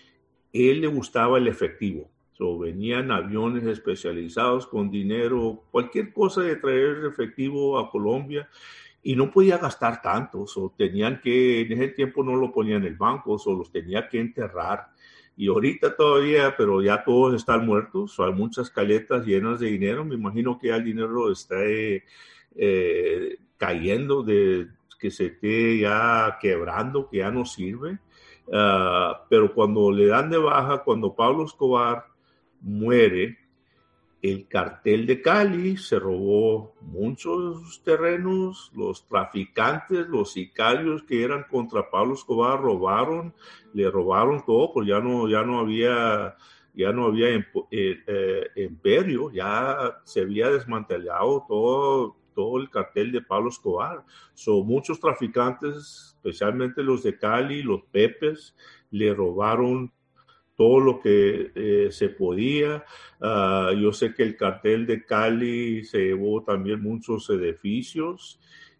Speaker 4: él le gustaba el efectivo. So, venían aviones especializados con dinero, cualquier cosa de traer efectivo a Colombia, y no podía gastar tanto. So, tenían que, en ese tiempo no lo ponían en el banco, so, los tenía que enterrar. Y ahorita todavía, pero ya todos están muertos, hay muchas caletas llenas de dinero. Me imagino que ya el dinero está eh, eh, cayendo, de, que se esté ya quebrando, que ya no sirve. Uh, pero cuando le dan de baja, cuando Pablo Escobar muere, el cartel de Cali se robó muchos terrenos, los traficantes, los sicarios que eran contra Pablo Escobar robaron, le robaron todo, pues ya no, ya no había, ya no había eh, eh, imperio, ya se había desmantelado todo, todo el cartel de Pablo Escobar. Son muchos traficantes, especialmente los de Cali, los Pepes, le robaron todo lo que eh, se podía. Uh, yo sé que el cartel de Cali se llevó también muchos edificios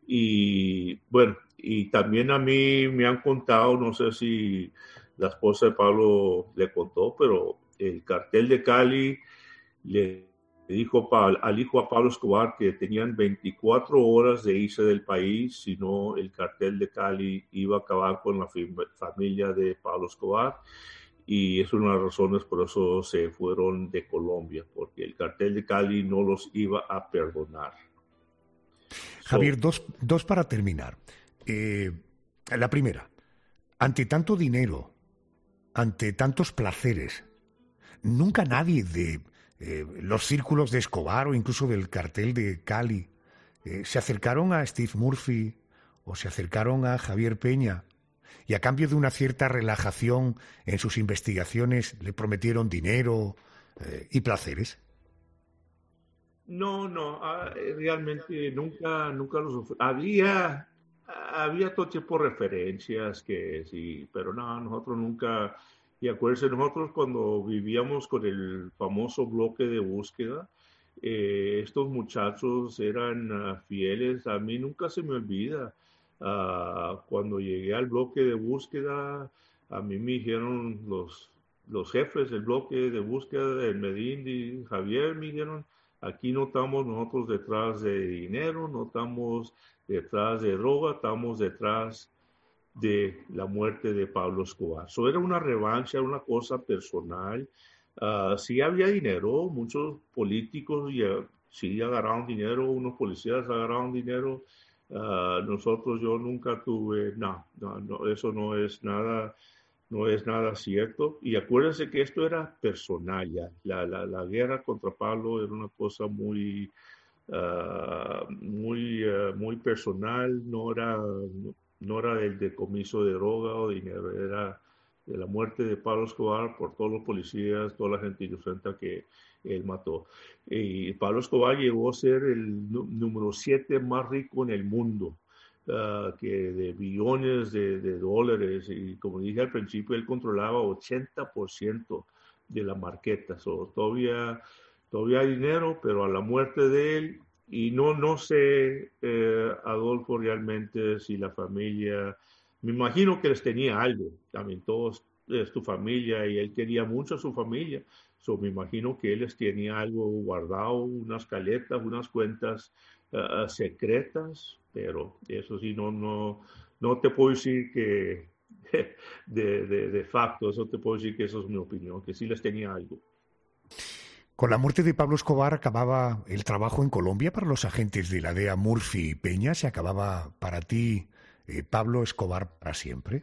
Speaker 4: y bueno, y también a mí me han contado, no sé si la esposa de Pablo le contó, pero el cartel de Cali le dijo al hijo a Pablo Escobar que tenían veinticuatro horas de irse del país, si no el cartel de Cali iba a acabar con la familia de Pablo Escobar. Y es una de las razones por eso se fueron de Colombia, porque el cartel de Cali no los iba a perdonar.
Speaker 3: Javier, so, dos, dos para terminar. Eh, la primera, ante tanto dinero, ante tantos placeres, nunca nadie de eh, los círculos de Escobar o incluso del cartel de Cali eh, se acercaron a Steve Murphy o se acercaron a Javier Peña y a cambio de una cierta relajación en sus investigaciones le prometieron dinero eh, y placeres.
Speaker 4: No, no, realmente nunca, nunca los había, había todo tipo de referencias que sí, pero no, nosotros nunca, y acuérdense, nosotros cuando vivíamos con el famoso bloque de búsqueda, eh, estos muchachos eran uh, fieles, a mí nunca se me olvida. Uh, cuando llegué al bloque de búsqueda, a mí me dijeron los, los jefes del bloque de búsqueda de Medellín y Javier, me dijeron, aquí no estamos nosotros detrás de dinero, no estamos detrás de droga, estamos detrás de la muerte de Pablo Escobar. Eso era una revancha, una cosa personal. Uh, sí había dinero, muchos políticos ya, sí agarraron dinero, unos policías agarraron dinero. Uh, nosotros, yo nunca tuve, no, no, no, eso no es nada, no es nada cierto. Y acuérdense que esto era personal ya. La, la, la guerra contra Pablo era una cosa muy, uh, muy, uh, muy personal. No era, no, no era el decomiso de droga o dinero, era de la muerte de Pablo Escobar por todos los policías, toda la gente inocente que él mató. Y Pablo Escobar llegó a ser el número siete más rico en el mundo, uh, que de billones de, de dólares, y como dije al principio, él controlaba ochenta por ciento de la marqueta. So, todavía, todavía hay dinero, pero a la muerte de él, y no, no sé, eh, Adolfo, realmente si la familia... Me imagino que les tenía algo, también todos es tu familia y él quería mucho a su familia, so, me imagino que él les tenía algo guardado, unas caletas, unas cuentas uh, secretas, pero eso sí, no, no, no te puedo decir que de, de, de facto, eso te puedo decir que eso es mi opinión, que sí les tenía algo.
Speaker 3: Con la muerte de Pablo Escobar acababa el trabajo en Colombia para los agentes de la D E A Murphy y Peña, ¿se acababa para ti Eh, Pablo Escobar para siempre?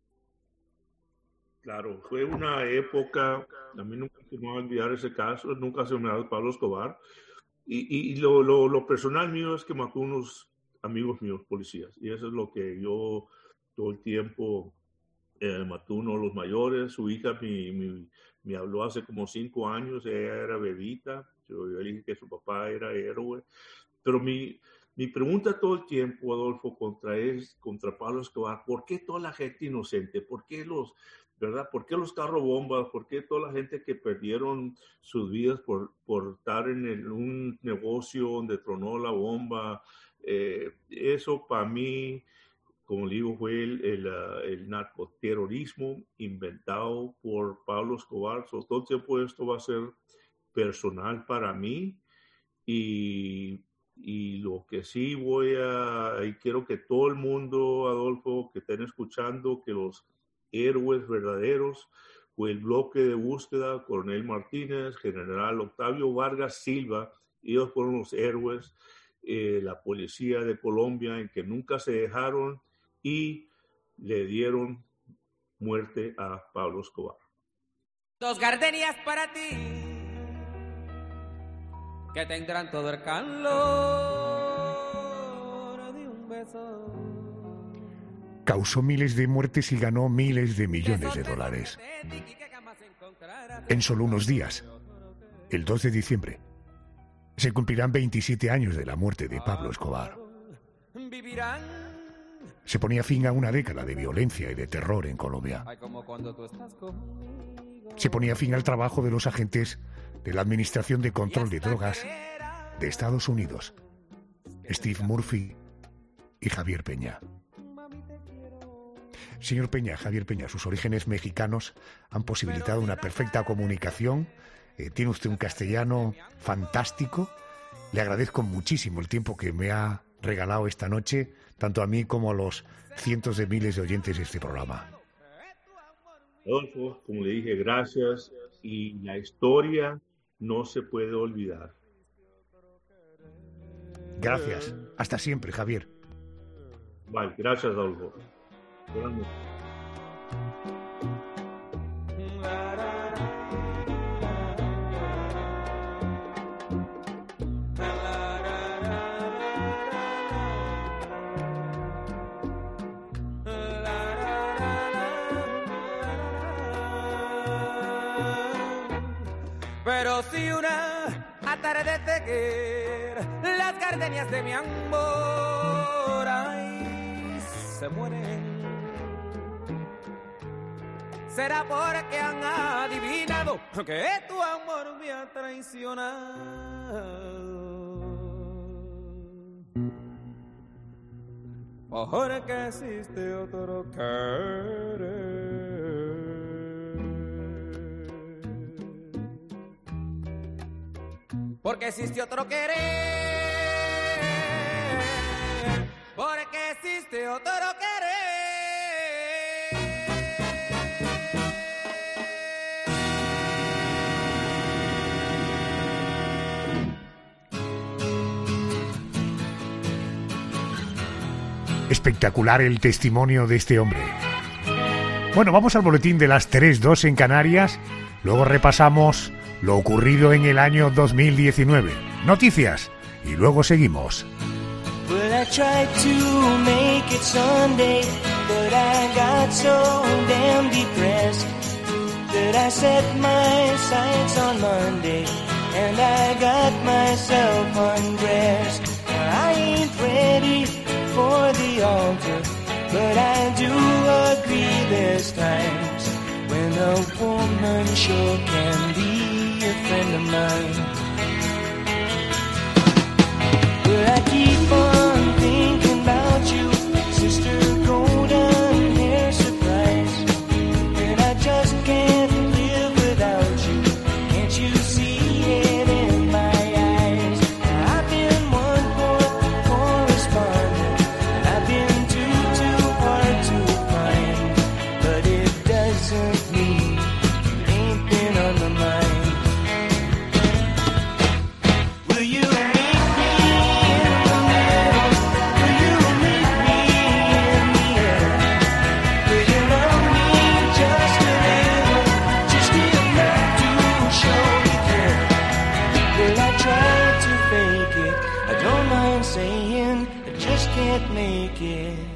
Speaker 4: Claro, fue una época, a mí nunca se me va a olvidar ese caso, nunca se me va a olvidar Pablo Escobar, y, y, y lo, lo, lo personal mío es que mató unos amigos míos, policías, y eso es lo que yo todo el tiempo eh, mató uno de los mayores, su hija me, me, me habló hace como cinco años, ella era bebita, yo, yo le dije que su papá era héroe, pero mi... Mi pregunta todo el tiempo, Adolfo, contra, es, contra Pablo Escobar, ¿por qué toda la gente inocente? ¿Por qué los, verdad? ¿Por qué los carro bombas? ¿Por qué toda la gente que perdieron sus vidas por, por estar en el, un negocio donde tronó la bomba? Eh, eso para mí, como digo, fue el, el, el narcoterrorismo inventado por Pablo Escobar. So, todo el tiempo esto va a ser personal para mí y... Y lo que sí voy a, y quiero que todo el mundo, Adolfo, que estén escuchando, que los héroes verdaderos fue el bloque de búsqueda, Coronel Martínez, General Octavio Vargas Silva, ellos fueron los héroes, eh, la policía de Colombia, en que nunca se dejaron y le dieron muerte a Pablo Escobar.
Speaker 11: Dos gardenias para ti, que tendrán todo el calor de un beso.
Speaker 3: Causó miles de muertes y ganó miles de millones de dólares. En solo unos días, el dos de diciembre, se cumplirán veintisiete años de la muerte de Pablo Escobar. Se ponía fin a una década de violencia y de terror en Colombia. Se ponía fin al trabajo de los agentes de la Administración de Control de Drogas de Estados Unidos, Steve Murphy y Javier Peña. Señor Peña, Javier Peña, sus orígenes mexicanos han posibilitado una perfecta comunicación. Eh, tiene usted un castellano fantástico. Le agradezco muchísimo el tiempo que me ha regalado esta noche, tanto a mí como a los cientos de miles de oyentes de este programa.
Speaker 4: Adolfo, como le dije, gracias. Y la historia no se puede olvidar.
Speaker 3: Gracias. Hasta siempre, Javier.
Speaker 4: Vale, gracias, Adolfo. Buenas noches.
Speaker 11: Pero si una atardecer las gardenias de mi amor ay, se mueren, será porque han adivinado que tu amor me ha traicionado. Porque existe otro querer. Porque existe otro querer, porque existe otro querer.
Speaker 3: Espectacular el testimonio de este hombre. Bueno, vamos al boletín de las tres dos en Canarias, luego repasamos lo ocurrido en el año dos mil diecinueve. Noticias. Y luego seguimos.
Speaker 1: Well, I tried to make it Sunday. But I got so damn depressed that I set my sights on Monday and I got myself undressed. I ain't ready for the altar, but I do agree there's times when a woman sure can be a friend of mine. But I keep on thinking about you, sister golden hair surprise, and I just can't live without you. Can't you see it in my eyes? I've been one poor correspondent, and I've been too, too hard to find, but it doesn't mean you ain't been on my mind. Will you meet me in the middle? Will you meet me in the air? Will you love me just a little, just enough to show you care? Will I try to fake it? I don't mind saying I just can't make it.